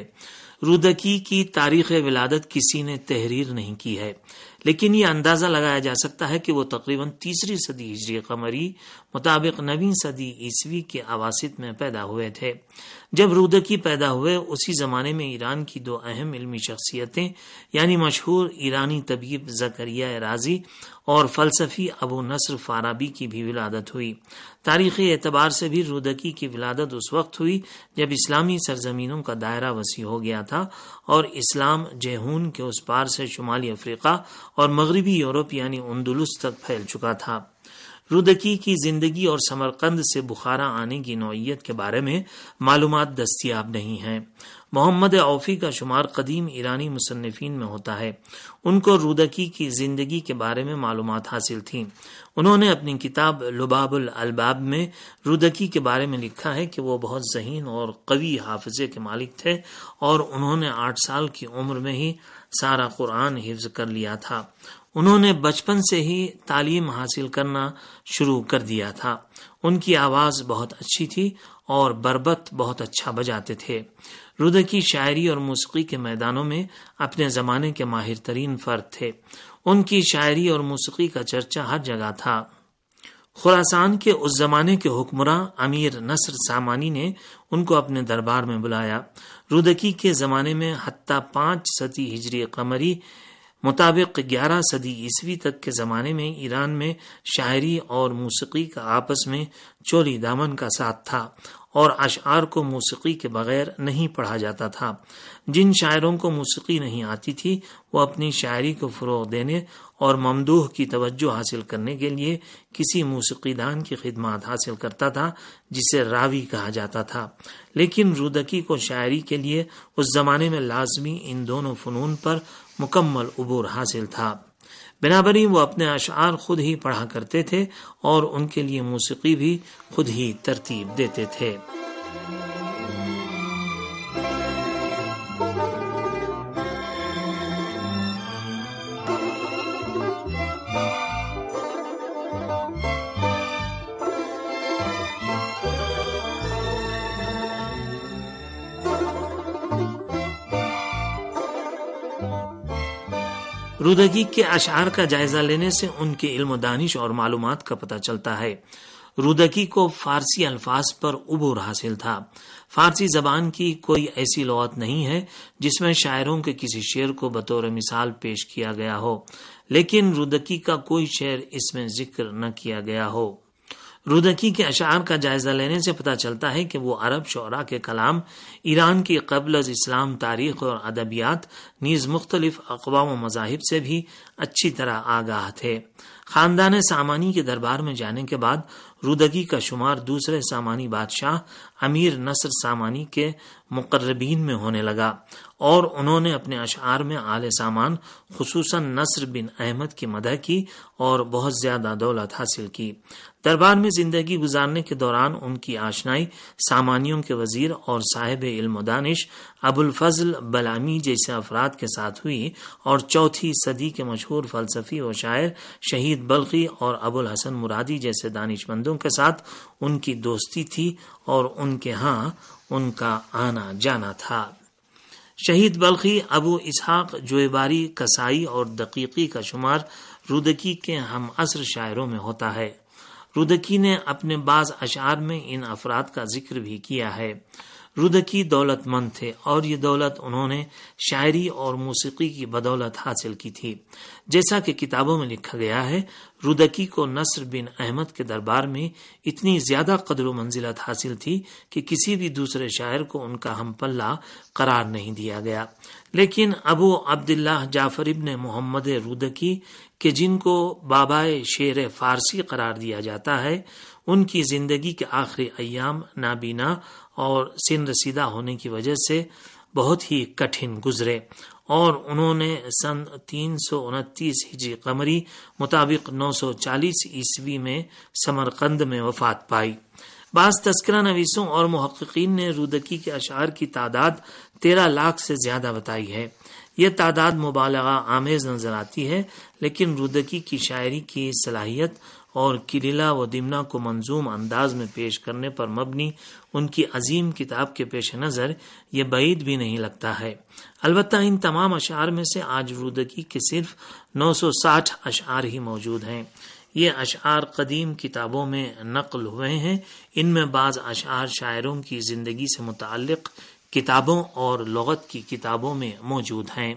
رودکی کی تاریخ ولادت کسی نے تحریر نہیں کی ہے، لیکن یہ اندازہ لگایا جا سکتا ہے کہ وہ تقریباً تیسری صدی ہجری قمری مطابق نویں صدی عیسوی کے اواسط میں پیدا ہوئے تھے۔ جب رودکی پیدا ہوئے اسی زمانے میں ایران کی دو اہم علمی شخصیتیں یعنی مشہور ایرانی طبیب زکریا رازی اور فلسفی ابو نصر فارابی کی بھی ولادت ہوئی۔ تاریخی اعتبار سے بھی رودکی کی ولادت اس وقت ہوئی جب اسلامی سرزمینوں کا دائرہ وسیع ہو گیا تھا اور اسلام جیہون کے اس پار سے شمالی افریقہ اور مغربی یورپ یعنی اندلس تک پھیل چکا تھا۔ رودکی کی زندگی اور سمرقند سے بخارا آنے کی نوعیت کے بارے میں معلومات دستیاب نہیں ہیں۔ محمد اوفی کا شمار قدیم ایرانی مصنفین میں ہوتا ہے۔ ان کو رودکی کی زندگی کے بارے میں معلومات حاصل تھیں۔ انہوں نے اپنی کتاب لباب الالباب میں رودکی کے بارے میں لکھا ہے کہ وہ بہت ذہین اور قوی حافظے کے مالک تھے، اور انہوں نے آٹھ سال کی عمر میں ہی سارا قرآن حفظ کر لیا تھا۔ انہوں نے بچپن سے ہی تعلیم حاصل کرنا شروع کر دیا تھا۔ ان کی آواز بہت اچھی تھی اور بربط بہت اچھا بجاتے تھے۔ رودکی شاعری اور موسیقی کے میدانوں میں اپنے زمانے کے ماہر ترین فرد تھے۔ ان کی شاعری اور موسیقی کا چرچا ہر جگہ تھا۔ خراسان کے اس زمانے کے حکمراں امیر نصر سامانی نے ان کو اپنے دربار میں بلایا۔ رودکی کے زمانے میں حتیٰ پانچ صدی ہجری قمری مطابق گیارہ صدی عیسوی تک کے زمانے میں ایران میں شاعری اور موسیقی کا آپس میں چولی دامن کا ساتھ تھا، اور اشعار کو موسیقی کے بغیر نہیں پڑھا جاتا تھا۔ جن شاعروں کو موسیقی نہیں آتی تھی وہ اپنی شاعری کو فروغ دینے اور ممدوح کی توجہ حاصل کرنے کے لیے کسی موسیقی دان کی خدمات حاصل کرتا تھا جسے راوی کہا جاتا تھا، لیکن رودکی کو شاعری کے لیے اس زمانے میں لازمی ان دونوں فنون پر مکمل عبور حاصل تھا۔ بنابراً وہ اپنے اشعار خود ہی پڑھا کرتے تھے اور ان کے لیے موسیقی بھی خود ہی ترتیب دیتے تھے۔ رودکی کے اشعار کا جائزہ لینے سے ان کے علم و دانش اور معلومات کا پتہ چلتا ہے۔ رودکی کو فارسی الفاظ پر عبور حاصل تھا۔ فارسی زبان کی کوئی ایسی لغت نہیں ہے جس میں شاعروں کے کسی شعر کو بطور مثال پیش کیا گیا ہو، لیکن رودکی کا کوئی شعر اس میں ذکر نہ کیا گیا ہو۔ رودکی کے اشعار کا جائزہ لینے سے پتہ چلتا ہے کہ وہ عرب شعراء کے کلام، ایران کی قبل از اسلام تاریخ اور ادبیات، نیز مختلف اقوام و مذاہب سے بھی اچھی طرح آگاہ تھے۔ خاندان سامانی کے دربار میں جانے کے بعد رودکی کا شمار دوسرے سامانی بادشاہ امیر نصر سامانی کے مقربین میں ہونے لگا، اور انہوں نے اپنے اشعار میں آل سامان خصوصاً نصر بن احمد کی مدح کی اور بہت زیادہ دولت حاصل کی۔ دربار میں زندگی گزارنے کے دوران ان کی آشنائی سامانیوں کے وزیر اور صاحب علم و دانش ابو الفضل بلامی جیسے افراد کے ساتھ ہوئی، اور چوتھی صدی کے مشہور فلسفی و شاعر شہید بلخی اور ابو الحسن مرادی جیسے دانش مندوں کے ساتھ ان کی دوستی تھی اور ان کے ہاں ان کا آنا جانا تھا۔ شہید بلخی، ابو اسحاق جویباری کسائی اور دقیقی کا شمار رودکی کے ہم عصر شاعروں میں ہوتا ہے۔ رودکی نے اپنے بعض اشعار میں ان افراد کا ذکر بھی کیا ہے۔ رودکی دولت مند تھے اور یہ دولت انہوں نے شاعری اور موسیقی کی بدولت حاصل کی تھی۔ جیسا کہ کتابوں میں لکھا گیا ہے، رودکی کو نصر بن احمد کے دربار میں اتنی زیادہ قدر و منزلت حاصل تھی کہ کسی بھی دوسرے شاعر کو ان کا ہم پلہ قرار نہیں دیا گیا۔ لیکن ابو عبداللہ جعفر ابن محمد رودکی کہ جن کو بابائے شعر فارسی قرار دیا جاتا ہے، ان کی زندگی کے آخری ایام نابینا اور سن رسیدہ ہونے کی وجہ سے بہت ہی کٹھن گزرے، اور انہوں نے سن تین سو انتیس ہجری قمری مطابق نو سو چالیس عیسوی میں سمرقند میں وفات پائی۔ بعض تذکرہ نویسوں اور محققین نے رودکی کے اشعار کی تعداد تیرہ لاکھ سے زیادہ بتائی ہے۔ یہ تعداد مبالغہ آمیز نظر آتی ہے، لیکن رودکی کی شاعری کی صلاحیت اور کلیلہ و دمنہ کو منظوم انداز میں پیش کرنے پر مبنی ان کی عظیم کتاب کے پیش نظر یہ بعید بھی نہیں لگتا ہے۔ البتہ ان تمام اشعار میں سے آج رودکی کے صرف نو سو ساٹھ اشعار ہی موجود ہیں۔ یہ اشعار قدیم کتابوں میں نقل ہوئے ہیں۔ ان میں بعض اشعار شاعروں کی زندگی سے متعلق کتابوں اور لغت کی کتابوں میں موجود ہیں۔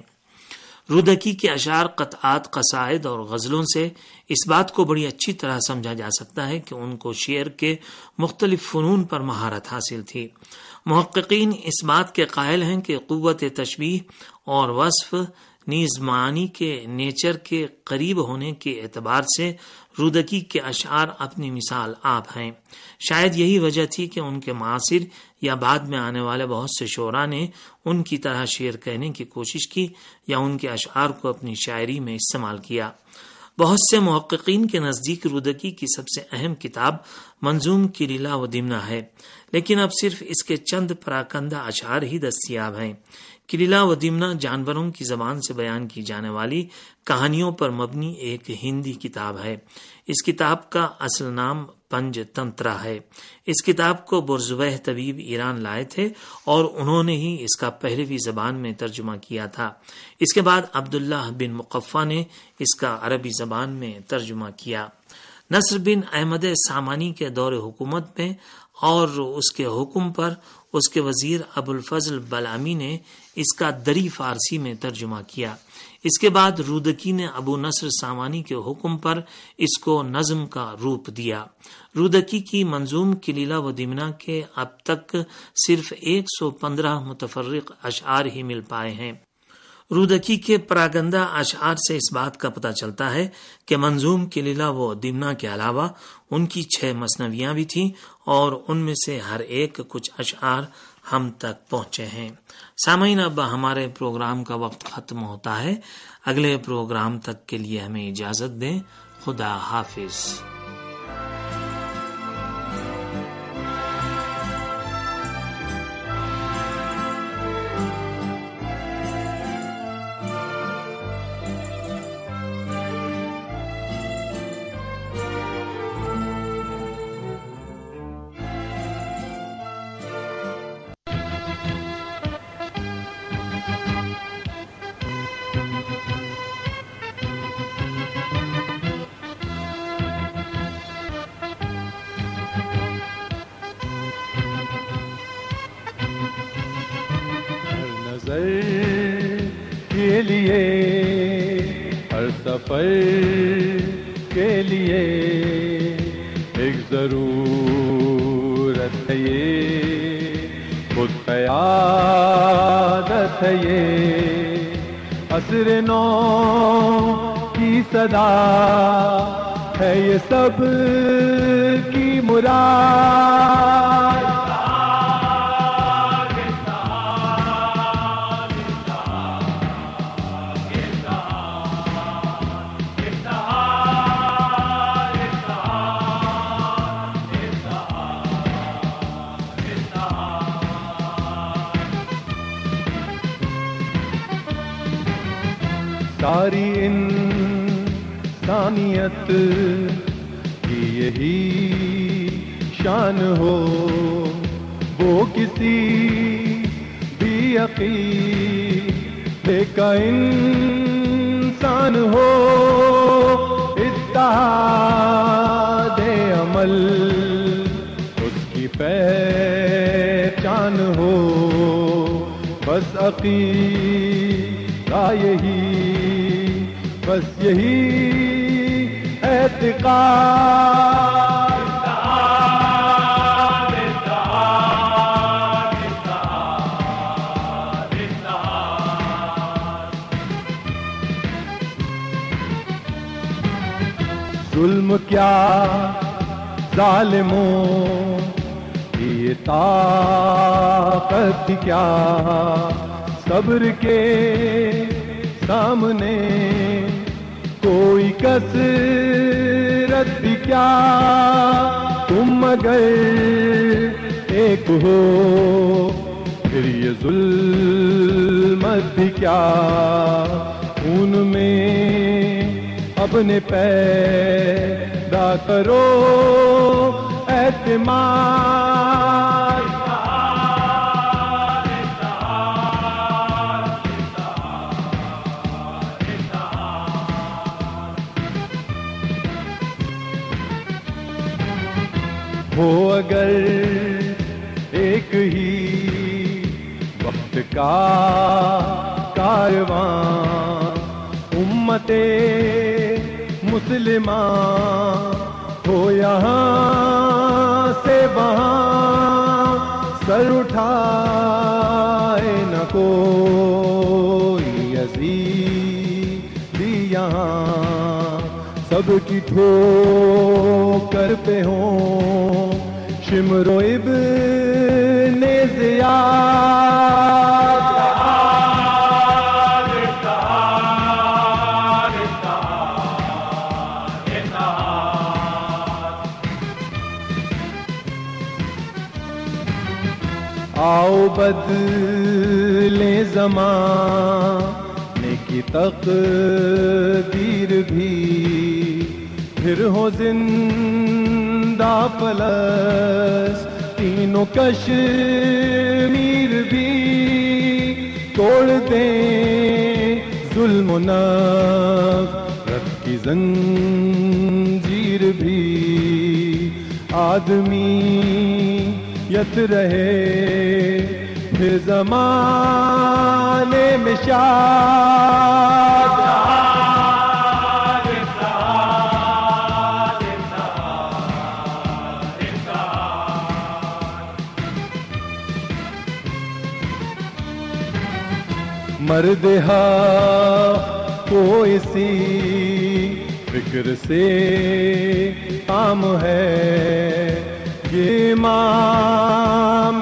رودکی کے اشعار، قطعات، قصائد اور غزلوں سے اس بات کو بڑی اچھی طرح سمجھا جا سکتا ہے کہ ان کو شعر کے مختلف فنون پر مہارت حاصل تھی۔ محققین اس بات کے قائل ہیں کہ قوت تشبیہ اور وصف نیز معانی کے نیچر کے قریب ہونے کے اعتبار سے رودکی کے اشعار اپنی مثال آپ ہیں۔ شاید یہی وجہ تھی کہ ان کے معاصر یا بعد میں آنے والے بہت سے شعراء نے ان کی طرح شعر کہنے کی کوشش کی یا ان کے اشعار کو اپنی شاعری میں استعمال کیا۔ بہت سے محققین کے نزدیک رودکی کی سب سے اہم کتاب منظوم کلیلہ و دمنہ ہے، لیکن اب صرف اس کے چند پراکندہ اشعار ہی دستیاب ہیں۔ کلیلہ و دمنہ جانوروں کی زبان سے بیان کی جانے والی کہانیوں پر مبنی ایک ہندی کتاب ہے۔ اس کتاب کا اصل نام پنج تنترا ہے۔ اس کتاب کو برزبہ طبیب ایران لائے تھے اور انہوں نے ہی اس کا پہلوی زبان میں ترجمہ کیا تھا۔ اس کے بعد عبداللہ بن مقفع نے اس کا عربی زبان میں ترجمہ کیا۔ نصر بن احمد سامانی کے دور حکومت میں اور اس کے حکم پر اس کے وزیر ابو الفضل بلامی نے اس کا دری فارسی میں ترجمہ کیا۔ اس کے بعد رودکی نے ابو نصر سامانی کے حکم پر اس کو نظم کا روپ دیا۔ رودکی کی منظوم کلیلہ و دمنہ کے اب تک صرف ایک سو پندرہ متفرق اشعار ہی مل پائے ہیں۔ رودکی کے پراگندہ اشعار سے اس بات کا پتہ چلتا ہے کہ منظوم کلیلہ و دمنہ کے علاوہ ان کی چھ مثنویاں بھی تھیں اور ان میں سے ہر ایک کچھ اشعار ہم تک پہنچے ہیں۔ سامعین، اب ہمارے پروگرام کا وقت ختم ہوتا ہے۔ اگلے پروگرام تک کے لیے ہمیں اجازت دیں۔ خدا حافظ۔ کے لیے ہر سفر کے لیے ایک ضرورت ہے، یہ خود قیادت ہے، یہ عصر نو کی صدا ہے، یہ سب کی مراد۔ ساری انسانیت کی یہی شان ہو، وہ کسی بھی عقیدے کا انسان ہو، اتحاد عمل اس کی پہچان ہو، بس عقیدہ یہی، بس یہی اعتقاد۔ اتحاد اتحاد اتحاد اتحاد۔ ظلم کیا ظالموں کی طاقت کیا، صبر کے سامنے کوئی کثرت بھی کیا، تم اگر ایک ہو پھر یہ ظلمت بھی کیا، ان میں اپنے پیدا کرو اعتماد۔ ہو اگر ایک ہی وقت کا کارواں، امت مسلمہ ہو یہاں سے وہاں، سر اٹھائے نہ کوئی یزیدی یہاں، سب کی ٹھوکر پہ ہوں شمر و ابن زیاد۔ آؤ بدلیں زمانے کی تقدیر بھی، پھر ہو زندہ فلسطین و کشمیر بھی، توڑ دیں ظلم و نفرت وحشت کی زنجیر بھی آدمیت رہے، پھر زمانے میں شاد مرد حق کو اسی فکر سے کام ہے، یہ امام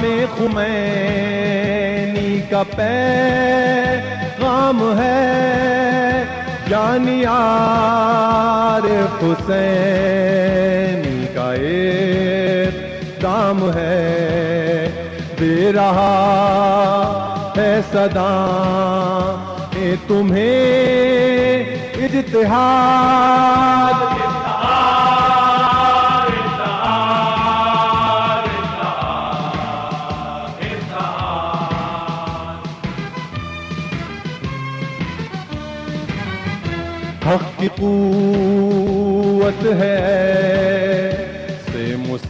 خمینی کا پیغام ہے، یعنی عارف حسینی کا اقدام ہے، دے رہا ہے صدا اے تمہیں اجتہاد، حق کی قوت ہے سے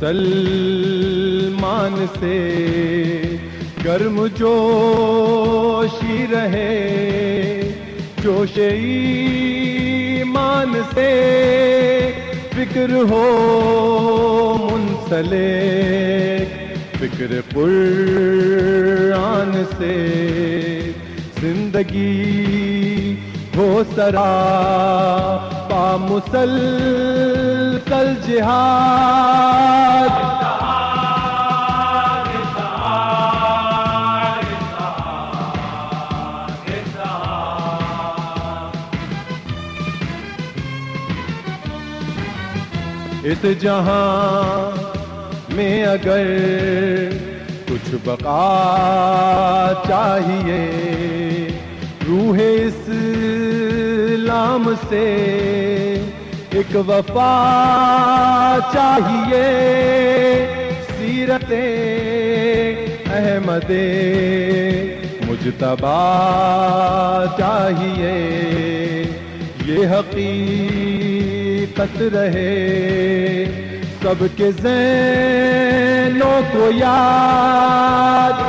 مسلمان سے، گرم جوشی رہے جوش ایمان سے، فکر ہو منسلک فکر قرآن سے، زندگی ہو سراپا مسلسل جہاد، اس جہاں میں اگر کچھ بقا چاہیے، روح اسلام سے ایک وفا چاہیے، سیرت احمد مجتبی چاہیے، یہ حقیقت رہے سب کے ذہنوں کو یاد،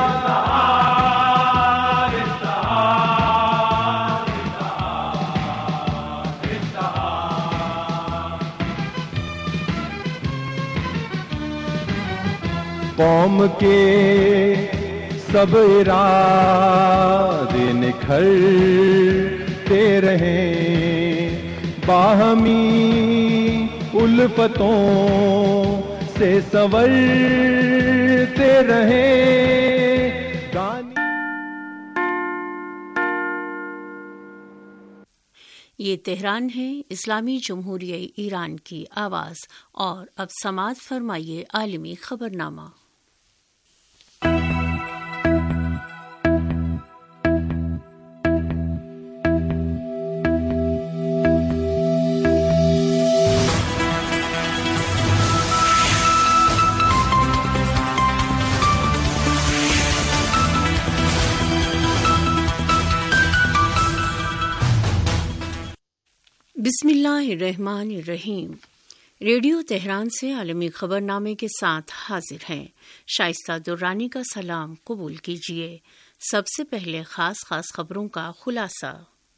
قوم کے سب ارادے نکھرتے رہیں، باہمی الفتوں سے سنورتے رہیں، یہ تہران ہے، اسلامی جمہوریہ ایران کی آواز، اور اب سماعت فرمائیے عالمی خبرنامہ۔ بسم اللہ الرحمن الرحیم۔ ریڈیو تہران سے عالمی خبرنامے کے ساتھ حاضر ہیں، شائستہ درانی کا سلام قبول کیجیے۔ سب سے پہلے خاص خاص خبروں کا خلاصہ۔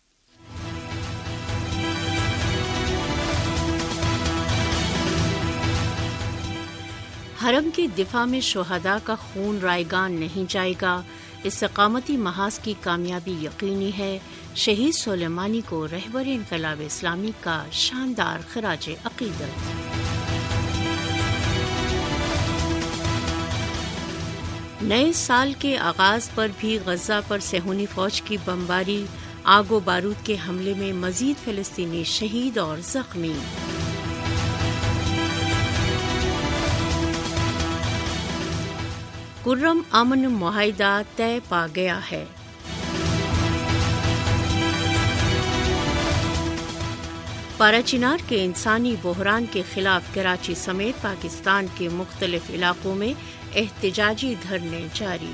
حرم کے دفاع میں شہداء کا خون رائیگان نہیں جائے گا، استقامتی محاذ کی کامیابی یقینی ہے، شہید سلیمانی کو رہبر انقلاب اسلامی کا شاندار خراج عقیدت۔ نئے سال کے آغاز پر بھی غزہ پر صہیونی فوج کی بمباری، آگ و بارود کے حملے میں مزید فلسطینی شہید اور زخمی۔ کرم امن معاہدہ طے پا گیا ہے۔ پارا چنار کے انسانی بحران کے خلاف کراچی سمیت پاکستان کے مختلف علاقوں میں احتجاجی دھرنے جاری۔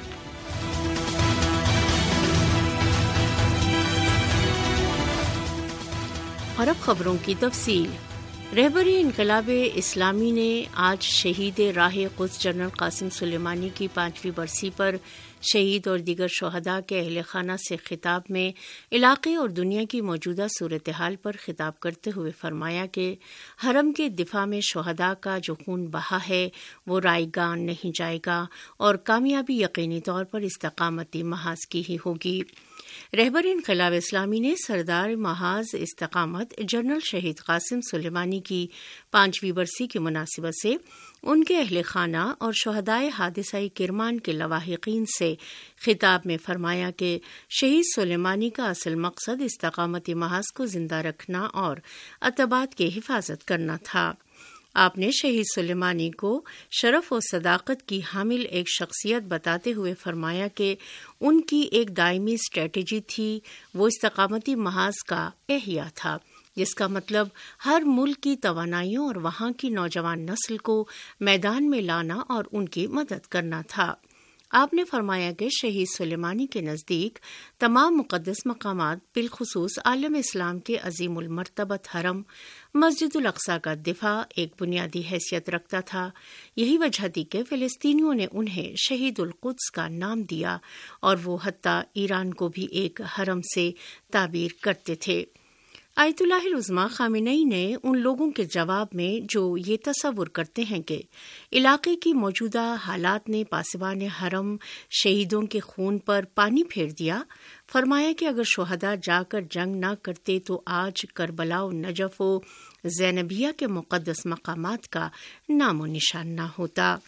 اور اب خبروں کی تفصیل۔ رہبر انقلاب اسلامی نے آج شہید راہ قدس جنرل قاسم سلیمانی کی پانچویں برسی پر شہید اور دیگر شہداء کے اہل خانہ سے خطاب میں علاقے اور دنیا کی موجودہ صورتحال پر خطاب کرتے ہوئے فرمایا کہ حرم کے دفاع میں شہداء کا جو خون بہا ہے وہ رائے گاں نہیں جائے گا اور کامیابی یقینی طور پر استقامتی محاذ کی ہی ہوگی۔ رہبر انقلاب اسلامی نے سردار محاذ استقامت جنرل شہید قاسم سلیمانی کی پانچویں برسی کی مناسبت سے ان کے اہل خانہ اور شہدائے حادثہ کرمان کے لواحقین سے خطاب میں فرمایا کہ شہید سلیمانی کا اصل مقصد استقامتی محاذ کو زندہ رکھنا اور اتباعت کی حفاظت کرنا تھا۔ آپ نے شہید سلیمانی کو شرف و صداقت کی حامل ایک شخصیت بتاتے ہوئے فرمایا کہ ان کی ایک دائمی اسٹریٹجی تھی، وہ استقامتی محاذ کا احیاء تھا، جس کا مطلب ہر ملک کی توانائیوں اور وہاں کی نوجوان نسل کو میدان میں لانا اور ان کی مدد کرنا تھا۔ آپ نے فرمایا کہ شہید سلیمانی کے نزدیک تمام مقدس مقامات بالخصوص عالم اسلام کے عظیم المرتبت حرم مسجد الاقصی کا دفاع ایک بنیادی حیثیت رکھتا تھا۔ یہی وجہ تھی کہ فلسطینیوں نے انہیں شہید القدس کا نام دیا اور وہ حتیٰ ایران کو بھی ایک حرم سے تعبیر کرتے تھے۔ آیت اللہ العظمی خامنئی نے ان لوگوں کے جواب میں جو یہ تصور کرتے ہیں کہ علاقے کی موجودہ حالات نے پاسبان حرم شہیدوں کے خون پر پانی پھیر دیا، فرمایا کہ اگر شہداء جا کر جنگ نہ کرتے تو آج کربلا و نجف و زینبیہ کے مقدس مقامات کا نام و نشان نہ ہوتا۔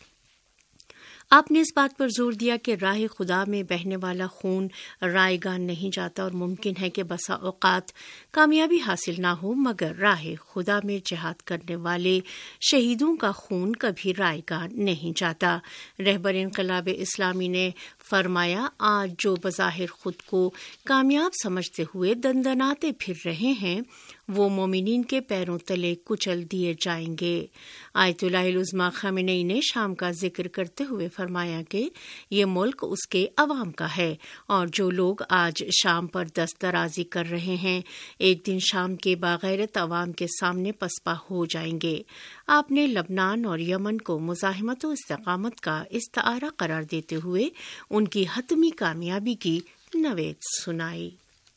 آپ نے اس بات پر زور دیا کہ راہ خدا میں بہنے والا خون رائے گاں نہیں جاتا اور ممکن ہے کہ بسا اوقات کامیابی حاصل نہ ہو، مگر راہ خدا میں جہاد کرنے والے شہیدوں کا خون کبھی رائے گاں نہیں جاتا۔ رہبر انقلاب اسلامی نے فرمایا، آج جو بظاہر خود کو کامیاب سمجھتے ہوئے دندناتے پھر رہے ہیں وہ مومنین کے پیروں تلے کچل دیے جائیں گے۔ آیت اللہ العظمی خامنئی نے شام کا ذکر کرتے ہوئے فرمایا کہ یہ ملک اس کے عوام کا ہے اور جو لوگ آج شام پر دست درازی کر رہے ہیں ایک دن شام کے باغیرت عوام کے سامنے پسپا ہو جائیں گے۔ آپ نے لبنان اور یمن کو مزاحمت و استقامت کا استعارہ قرار دیتے ہوئے ان کی حتمی کامیابی کی نوید سنائی۔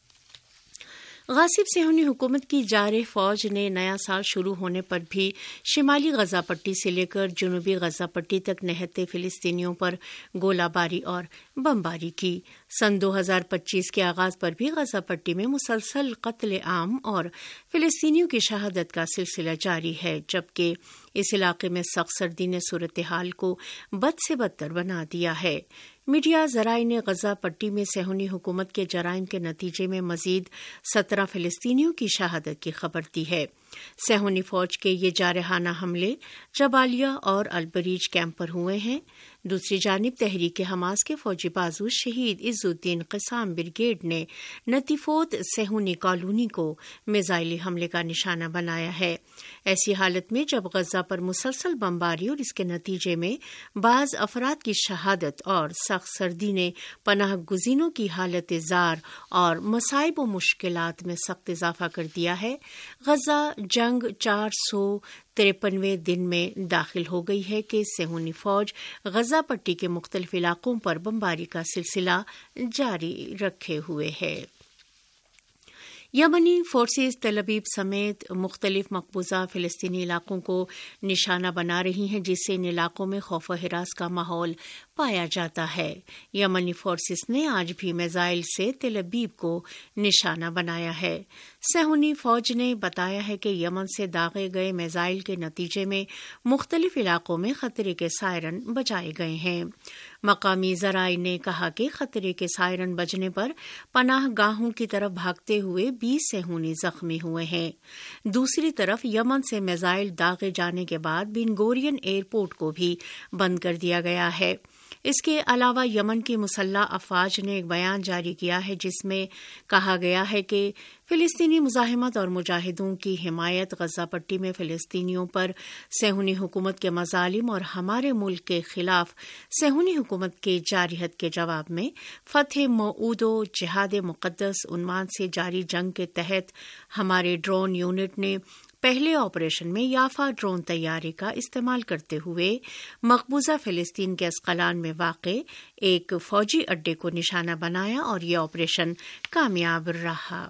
غاصب صہیونی حکومت کی جارح فوج نے نیا سال شروع ہونے پر بھی شمالی غزہ پٹی سے لے کر جنوبی غزہ پٹی تک نہتے فلسطینیوں پر گولہ باری اور بمباری کی۔ سن دو ہزار پچیس کے آغاز پر بھی غزہ پٹی میں مسلسل قتل عام اور فلسطینیوں کی شہادت کا سلسلہ جاری ہے، جبکہ اس علاقے میں سخت سردی نے صورتحال کو بد سے بدتر بنا دیا ہے۔ میڈیا ذرائع نے غزہ پٹی میں صہیونی حکومت کے جرائم کے نتیجے میں مزید سترہ فلسطینیوں کی شہادت کی خبر دی ہے۔ صہیونی فوج کے یہ جارحانہ حملے جبالیہ اور البریج کیمپ پر ہوئے ہیں۔ دوسری جانب تحریک حماس کے فوجی بازو شہید عز الدین قسام بریگیڈ نے نتیفوت صہیونی کالونی کو میزائلی حملے کا نشانہ بنایا ہے۔ ایسی حالت میں جب غزہ پر مسلسل بمباری اور اس کے نتیجے میں بعض افراد کی شہادت اور سخت سردی نے پناہ گزینوں کی حالت زار اور مصائب و مشکلات میں سخت اضافہ کر دیا ہے، غزہ جنگ چار سو ترپنوے دن میں داخل ہو گئی ہے کہ صہیونی فوج غزہ پٹی کے مختلف علاقوں پر بمباری کا سلسلہ جاری رکھے ہوئے ہے۔ یمنی فورسز تل ابیب سمیت مختلف مقبوضہ فلسطینی علاقوں کو نشانہ بنا رہی ہیں، جس سے ان علاقوں میں خوف و ہراس کا ماحول پایا جاتا ہے۔ یمنی فورسز نے آج بھی میزائل سے تل ابیب کو نشانہ بنایا ہے۔ صہیونی فوج نے بتایا ہے کہ یمن سے داغے گئے میزائل کے نتیجے میں مختلف علاقوں میں خطرے کے سائرن بجائے گئے ہیں۔ مقامی ذرائع نے کہا کہ خطرے کے سائرن بجنے پر پناہ گاہوں کی طرف بھاگتے ہوئے بیس صہیونی زخمی ہوئے ہیں۔ دوسری طرف یمن سے میزائل داغے جانے کے بعد بن گورین ایئرپورٹ کو بھی بند کر دیا گیا ہے۔ اس کے علاوہ یمن کی مسلح افواج نے ایک بیان جاری کیا ہے جس میں کہا گیا ہے کہ فلسطینی مزاحمت اور مجاہدوں کی حمایت غزہ پٹی میں فلسطینیوں پر صہیونی حکومت کے مظالم اور ہمارے ملک کے خلاف صہیونی حکومت کے جارحیت کے جواب میں فتح موعود و جہاد مقدس عنوان سے جاری جنگ کے تحت ہمارے ڈرون یونٹ نے پہلے آپریشن میں یافا ڈرون طیارے کا استعمال کرتے ہوئے مقبوضہ فلسطین کے اسقلان میں واقع ایک فوجی اڈے کو نشانہ بنایا اور یہ آپریشن کامیاب رہا۔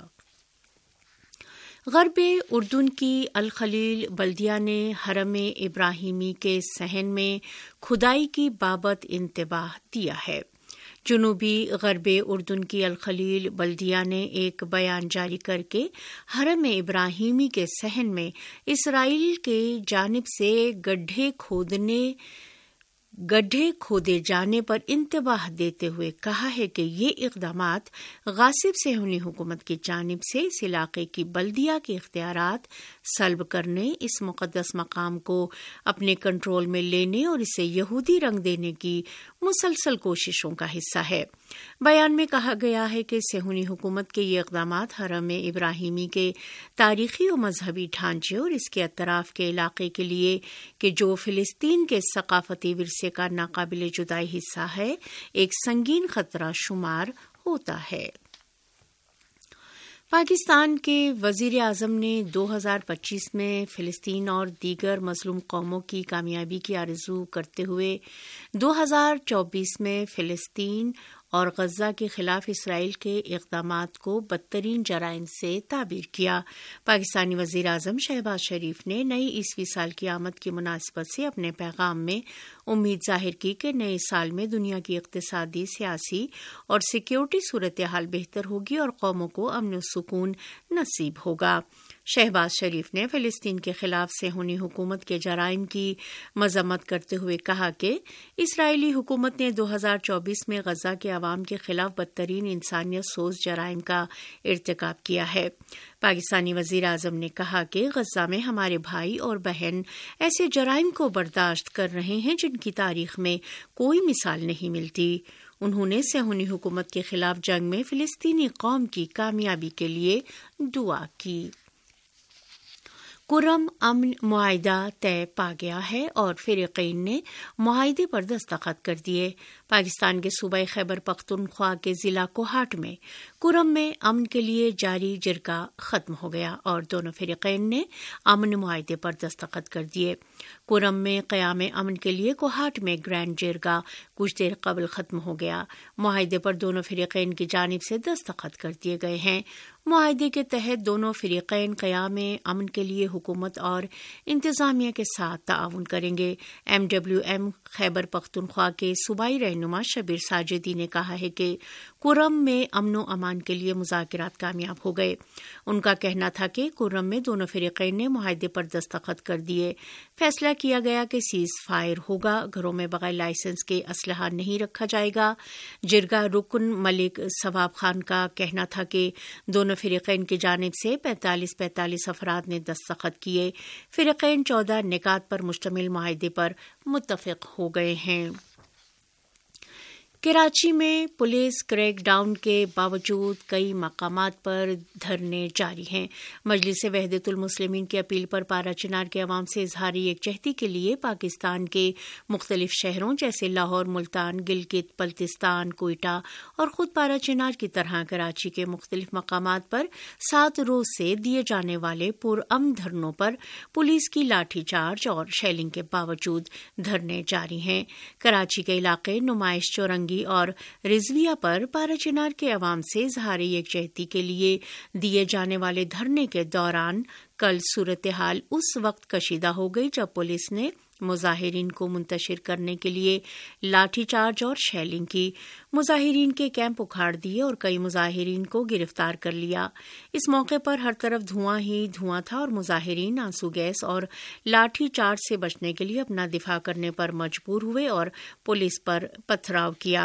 غرب اردن کی الخلیل بلدیہ نے حرم ابراہیمی کے صحن میں کھدائی کی بابت انتباہ دیا ہے۔ جنوبی غرب اردن کی الخلیل بلدیہ نے ایک بیان جاری کر کے حرم ابراہیمی کے صحن میں اسرائیل کے جانب سے گڈھے کھودنے گڈھے کھودے جانے پر انتباہ دیتے ہوئے کہا ہے کہ یہ اقدامات غاصب صہیونی حکومت کی جانب سے اس علاقے کی بلدیہ کے اختیارات سلب کرنے، اس مقدس مقام کو اپنے کنٹرول میں لینے اور اسے یہودی رنگ دینے کی مسلسل کوششوں کا حصہ ہے۔ بیان میں کہا گیا ہے کہ صہیونی حکومت کے یہ اقدامات حرم ابراہیمی کے تاریخی و مذہبی ڈھانچے اور اس کے اطراف کے علاقے کے لیے کہ جو فلسطین کے ثقافتی ورثے کا ناقابل جدائی حصہ ہے، ایک سنگین خطرہ شمار ہوتا ہے۔ پاکستان کے وزیر اعظم نے دو ہزار پچیس میں فلسطین اور دیگر مظلوم قوموں کی کامیابی کی آرزو کرتے ہوئے دو ہزار چوبیس میں فلسطین اور غزہ کے خلاف اسرائیل کے اقدامات کو بدترین جرائم سے تعبیر کیا۔ پاکستانی وزیر اعظم شہباز شریف نے نئی عیسوی سال کی آمد کی مناسبت سے اپنے پیغام میں امید ظاہر کی کہ نئے سال میں دنیا کی اقتصادی، سیاسی اور سیکیورٹی صورتحال بہتر ہوگی اور قوموں کو امن و سکون نصیب ہوگا۔ شہباز شریف نے فلسطین کے خلاف صہیونی حکومت کے جرائم کی مذمت کرتے ہوئے کہا کہ اسرائیلی حکومت نے دو ہزار چوبیس میں غزہ کے عوام کے خلاف بدترین انسانیت سوز جرائم کا ارتکاب کیا ہے۔ پاکستانی وزیر اعظم نے کہا کہ غزہ میں ہمارے بھائی اور بہن ایسے جرائم کو برداشت کر رہے ہیں جن کی تاریخ میں کوئی مثال نہیں ملتی۔ انہوں نے صہیونی حکومت کے خلاف جنگ میں فلسطینی قوم کی کامیابی کے لیے دعا کی۔ کرم امن معاہدہ طے پا گیا ہے اور فریقین نے معاہدے پر دستخط کر دیے۔ پاکستان کے صوبہ خیبر پختونخوا کے ضلع کوہاٹ میں کرم میں امن کے لیے جاری جرگہ ختم ہو گیا اور دونوں فریقین نے امن معاہدے پر دستخط کر دیے۔ کرم میں قیام امن کے لیے کوہاٹ میں گرینڈ جرگہ کچھ دیر قبل ختم ہو گیا۔ معاہدے پر دونوں فریقین کی جانب سے دستخط کر دیے گئے ہیں۔ معاہدے کے تحت دونوں فریقین قیام امن کے لیے حکومت اور انتظامیہ کے ساتھ تعاون کریں گے۔ M W M Khyber Pakhtunkhwa کے صوبائی رہنما شبیر ساجدی نے کہا ہے کہ کرم میں امن و امان کے لیے مذاکرات کامیاب ہو گئے۔ ان کا کہنا تھا کہ کرم میں دونوں فریقین نے معاہدے پر دستخط کر دیے۔ فیصلہ کیا گیا کہ سیز فائر ہوگا، گھروں میں بغیر لائسنس کے اسلحہ نہیں رکھا جائے گا۔ جرگہ رکن ملک ثواب خان کا کہنا تھا کہ دونوں فریقین کی جانب سے پینتالیس پینتالیس افراد نے دستخط کیے۔ فریقین چودہ نکات پر مشتمل معاہدے پر متفق ہو گئے ہیں۔ کراچی میں پولیس کریک ڈاؤن کے باوجود کئی مقامات پر دھرنے جاری ہیں۔ مجلس وحدت المسلمین کی اپیل پر پارا چنار کے عوام سے اظہار یکجہتی کے لیے پاکستان کے مختلف شہروں جیسے لاہور، ملتان، گلگت بلتستان، کوئٹہ اور خود پارا چنار کی طرح کراچی کے مختلف مقامات پر سات روز سے دیے جانے والے پرامن دھرنوں پر پولیس کی لاٹھی چارج اور شیلنگ کے باوجود دھرنے جاری ہیں۔ کراچی کے علاقے نمائش چورنگی اور رضویہ پر پارا چنار کے عوام سے اظہار یکجہتی کے لیے دیے جانے والے دھرنے کے دوران کل صورتحال اس وقت کشیدہ ہو گئی جب پولیس نے مظاہرین کو منتشر کرنے کے لیے لاٹھی چارج اور شیلنگ کی۔ مظاہرین کے کیمپ اکھاڑ دیے اور کئی مظاہرین کو گرفتار کر لیا۔ اس موقع پر ہر طرف دھواں ہی دھواں تھا اور مظاہرین آنسو گیس اور لاٹھی چارج سے بچنے کے لیے اپنا دفاع کرنے پر مجبور ہوئے اور پولیس پر پتھراؤ کیا۔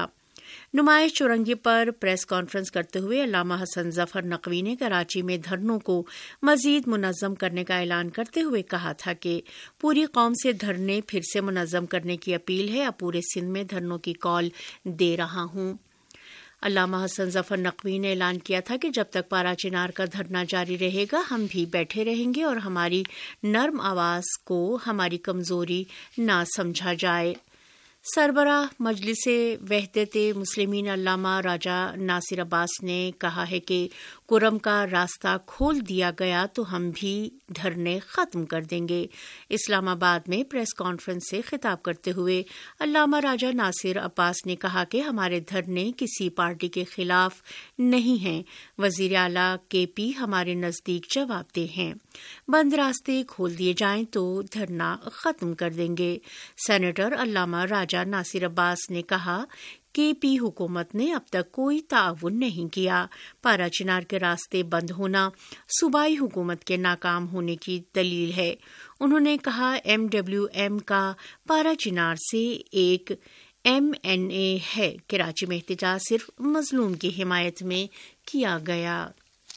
نمائش چورنگی پر پریس کانفرنس کرتے ہوئے علامہ حسن ظفر نقوی نے کراچی میں دھرنوں کو مزید منظم کرنے کا اعلان کرتے ہوئے کہا تھا کہ پوری قوم سے دھرنے پھر سے منظم کرنے کی اپیل ہے، اب پورے سندھ میں دھرنوں کی کال دے رہا ہوں۔ علامہ حسن ظفر نقوی نے اعلان کیا تھا کہ جب تک پارا چنار کا دھرنا جاری رہے گا ہم بھی بیٹھے رہیں گے اور ہماری نرم آواز کو ہماری کمزوری نہ سمجھا جائے۔ سربراہ مجلس وحدت مسلمین علامہ راجہ ناصر عباس نے کہا ہے کہ کرم کا راستہ کھول دیا گیا تو ہم بھی دھرنے ختم کر دیں گے۔ اسلام آباد میں پریس کانفرنس سے خطاب کرتے ہوئے علامہ راجہ ناصر عباس نے کہا کہ ہمارے دھرنے کسی پارٹی کے خلاف نہیں ہیں، وزیر اعلیٰ کے پی ہمارے نزدیک جواب دہ ہیں، بند راستے کھول دیے جائیں تو دھرنا ختم کر دیں گے۔ سینیٹر علامہ راجہ ناصر عباس نے کہا کہ پی حکومت نے اب تک کوئی تعاون نہیں کیا۔ پارا چنار کے راستے بند ہونا صوبائی حکومت کے ناکام ہونے کی دلیل ہے۔ انہوں نے کہا ایم ڈبلیو ایم کا پارا چنار سے ایک ایم این اے ہے، کراچی میں احتجاج صرف مظلوم کی حمایت میں کیا گیا۔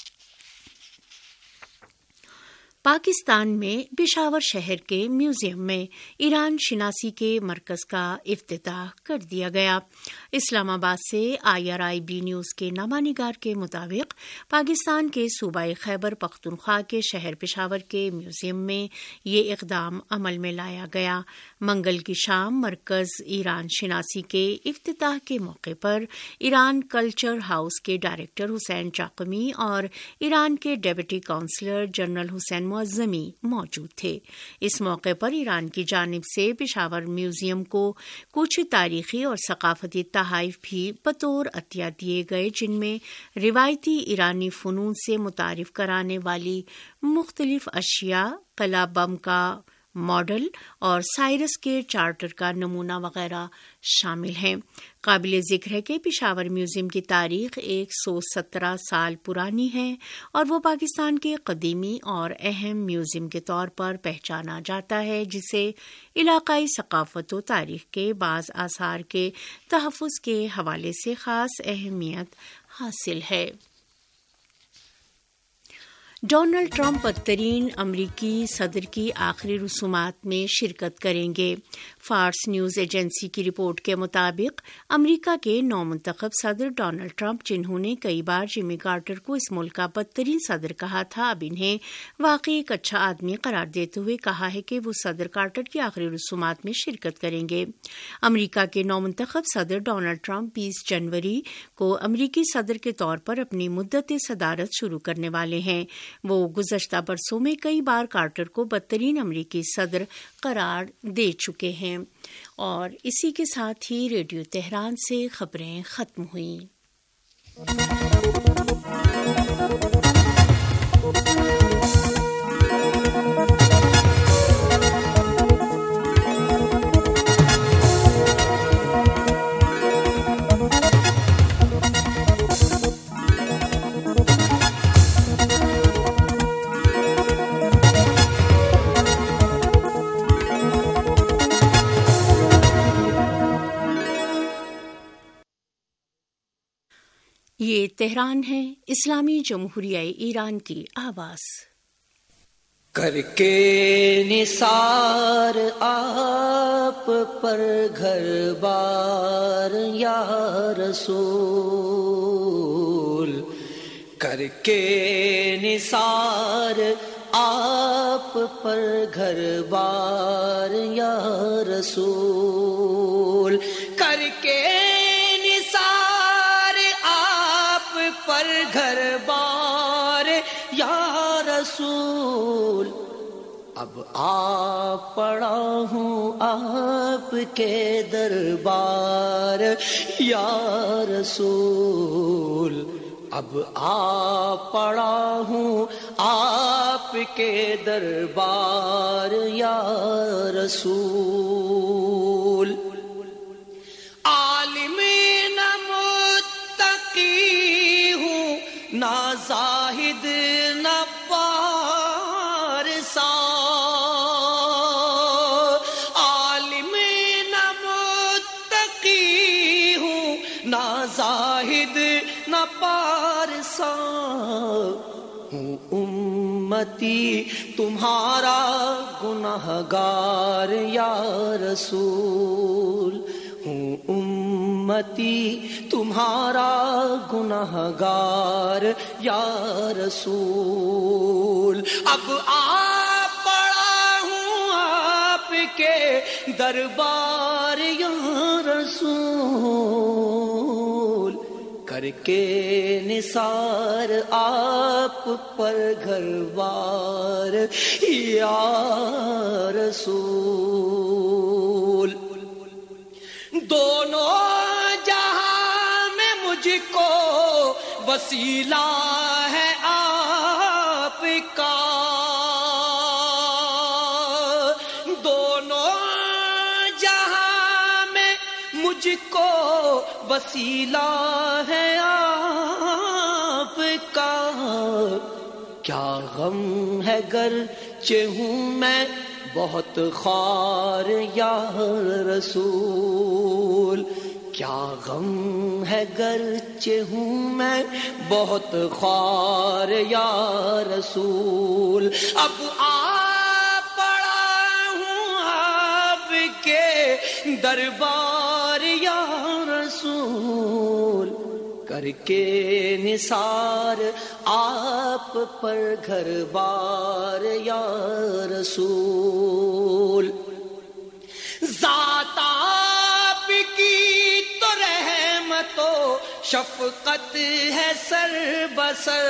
پاکستان میں پشاور شہر کے میوزیم میں ایران شناسی کے مرکز کا افتتاح کر دیا گیا۔ اسلام آباد سے I R I B news کے نامہ نگار کے مطابق پاکستان کے صوبہ خیبر پختونخوا کے شہر پشاور کے میوزیم میں یہ اقدام عمل میں لایا گیا۔ منگل کی شام مرکز ایران شناسی کے افتتاح کے موقع پر ایران کلچر ہاؤس کے ڈائریکٹر حسین چاقمی اور ایران کے deputy consul general Hussain Moazzami موجود تھے۔ اس موقع پر ایران کی جانب سے پشاور میوزیم کو کچھ تاریخی اور ثقافتی تحائف بھی بطور عطیہ دیے گئے، جن میں روایتی ایرانی فنون سے متعارف کرانے والی مختلف اشیاء، قلعہ بم کا ماڈل اور سائرس کے چارٹر کا نمونہ وغیرہ شامل ہیں۔ قابل ذکر ہے کہ پشاور میوزیم کی تاریخ ایک سو سترہ سال پرانی ہے اور وہ پاکستان کے قدیمی اور اہم میوزیم کے طور پر پہچانا جاتا ہے، جسے علاقائی ثقافت و تاریخ کے بعض آثار کے تحفظ کے حوالے سے خاص اہمیت حاصل ہے۔ ڈونلڈ ٹرمپ بدترین امریکی صدر کی آخری رسومات میں شرکت کریں گے۔ فارس نیوز ایجنسی کی رپورٹ کے مطابق امریکہ کے نو منتخب صدر ڈونلڈ ٹرمپ، جنہوں نے کئی بار جمی کارٹر کو اس ملک کا بدترین صدر کہا تھا، اب انہیں واقعی ایک اچھا آدمی قرار دیتے ہوئے کہا ہے کہ وہ صدر کارٹر کی آخری رسومات میں شرکت کریں گے۔ امریکہ کے نو منتخب صدر ڈونلڈ ٹرمپ بیس جنوری کو امریکی صدر کے طور پر اپنی مدت صدارت شروع کرنے والے ہیں۔ وہ گزشتہ برسوں میں کئی بار کارٹر کو بدترین امریکی صدر قرار دے چکے ہیں۔ اور اسی کے ساتھ ہی ریڈیو تہران سے خبریں ختم ہوئیں۔ یہ تہران ہے، اسلامی جمہوریہ ایران کی آواز۔ کر کے نثار آپ پر گھر بار یا رسول، کر کے نثار آپ پر گھر بار یا رسول، کر کے پر گھر بار یا رسول، اب آ پڑا ہوں آپ کے دربار یا رسول، اب آ پڑا ہوں آپ کے دربار یا رسول۔ نہ زاہد نہ پارسا، عالم نہ متقی ہوں، نہ ہوں امتی تمہارا گنہگار یا رسول، ہوں امتی تمہارا گنہگار یا رسول، اب آپ پڑا ہوں آپ کے دربار یا رسول، کر کے نثار آپ پر گھر بار یا رسول، دونوں جہاں میں مجھ کو وسیلہ ہے آپ کا، دونوں جہاں میں مجھ کو وسیلہ ہے آپ کا، کیا غم ہے گرچہ ہوں میں بہت خوار یا رسول، کیا غم ہے گرچہ ہوں میں بہت خوار یا رسول، اب آپ پڑا ہوں آپ کے دربار یا رسول، کر کے نثار آپ پر گھر بار یا رسول، ذات آپ کی تو رحمت و شفقت ہے سر بسر،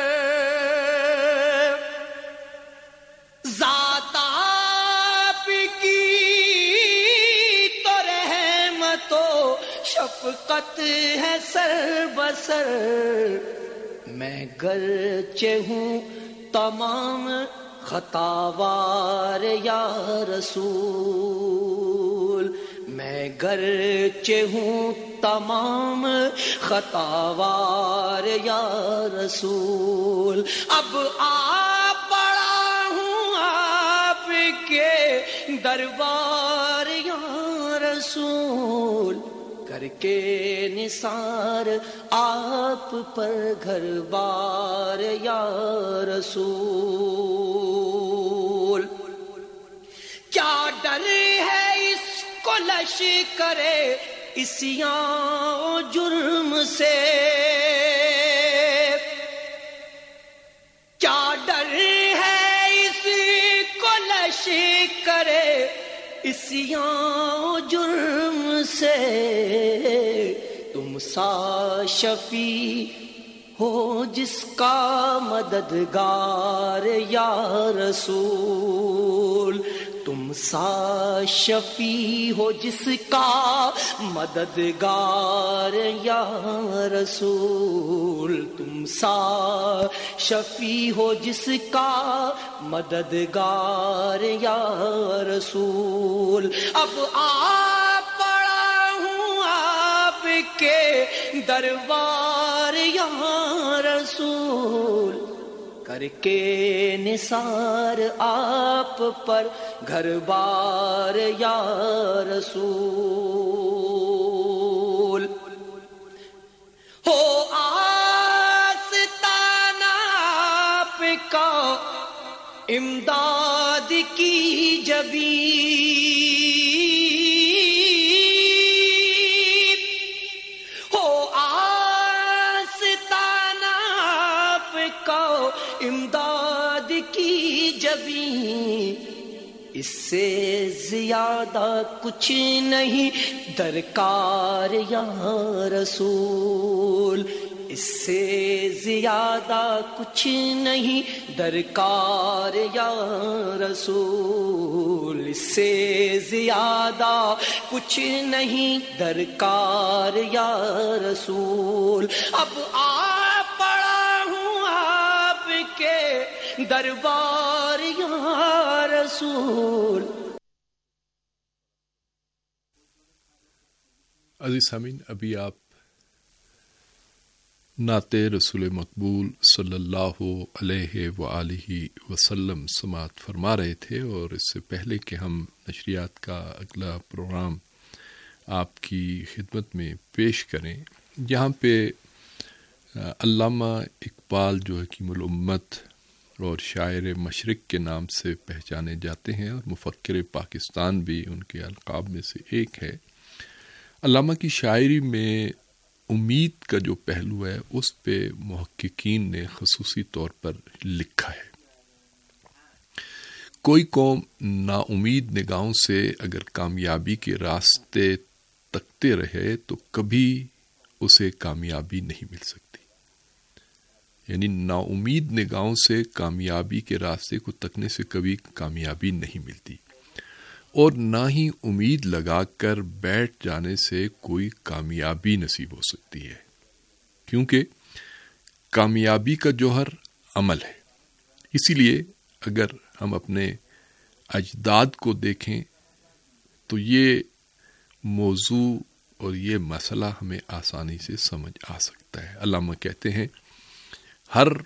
ذات آپ کی تو رحمت و شفقت ہے سر بسر، میں گرچہ ہوں تمام خطاوار یا رسول، میں گرچہ ہوں تمام خطاوار یا رسول، اب آپ پڑا ہوں آپ کے دربار یا رسول، کر کے نثار آپ پر گھر بار یا رسول، کیا ڈر ہے اس کو لشکر عصیاں و جرم سے، کیا ڈر ہے اس کو لشکر عصیاں و جرم سے، تم سا شفیع ہو جس کا مددگار یا رسول، تم سا شفیع ہو جس کا مددگار یا رسول، تم سا شفیع ہو جس کا مددگار یا رسول، اب آپ پڑا ہوں آپ کے دربار یا رسول، کر کے نثار آپ پر گھر بار یا رسول، ہو آستانہ آپ کا امداد کی جبین، ہو آستانہ آپ کا امداد کی جبین، اس سے زیادہ کچھ نہیں درکار یا رسول، اس سے زیادہ کچھ نہیں درکار یا رسول، اس سے زیادہ کچھ نہیں درکار یا رسول، اب آپ پڑا ہوں آپ کے دربار یا رسول۔ عزیز سامعین، ابھی آپ نعت رسول مقبول صلی اللہ علیہ وآلہ وسلم سماعت فرما رہے تھے، اور اس سے پہلے کہ ہم نشریات کا اگلا پروگرام آپ کی خدمت میں پیش کریں، یہاں پہ علامہ اقبال جو حکیم الامت اور شاعر مشرق کے نام سے پہچانے جاتے ہیں اور مفکر پاکستان بھی ان کے القاب میں سے ایک ہے. علامہ کی شاعری میں امید کا جو پہلو ہے اس پہ محققین نے خصوصی طور پر لکھا ہے. کوئی قوم نا امید نگاہوں سے اگر کامیابی کے راستے تکتے رہے تو کبھی اسے کامیابی نہیں مل سکتی. یعنی نا امید نگاہوں سے کامیابی کے راستے کو تکنے سے کبھی کامیابی نہیں ملتی، اور نہ ہی امید لگا کر بیٹھ جانے سے کوئی کامیابی نصیب ہو سکتی ہے، کیونکہ کامیابی کا جوہر عمل ہے. اسی لیے اگر ہم اپنے اجداد کو دیکھیں تو یہ موضوع اور یہ مسئلہ ہمیں آسانی سے سمجھ آ سکتا ہے. علامہ کہتے ہیں ہر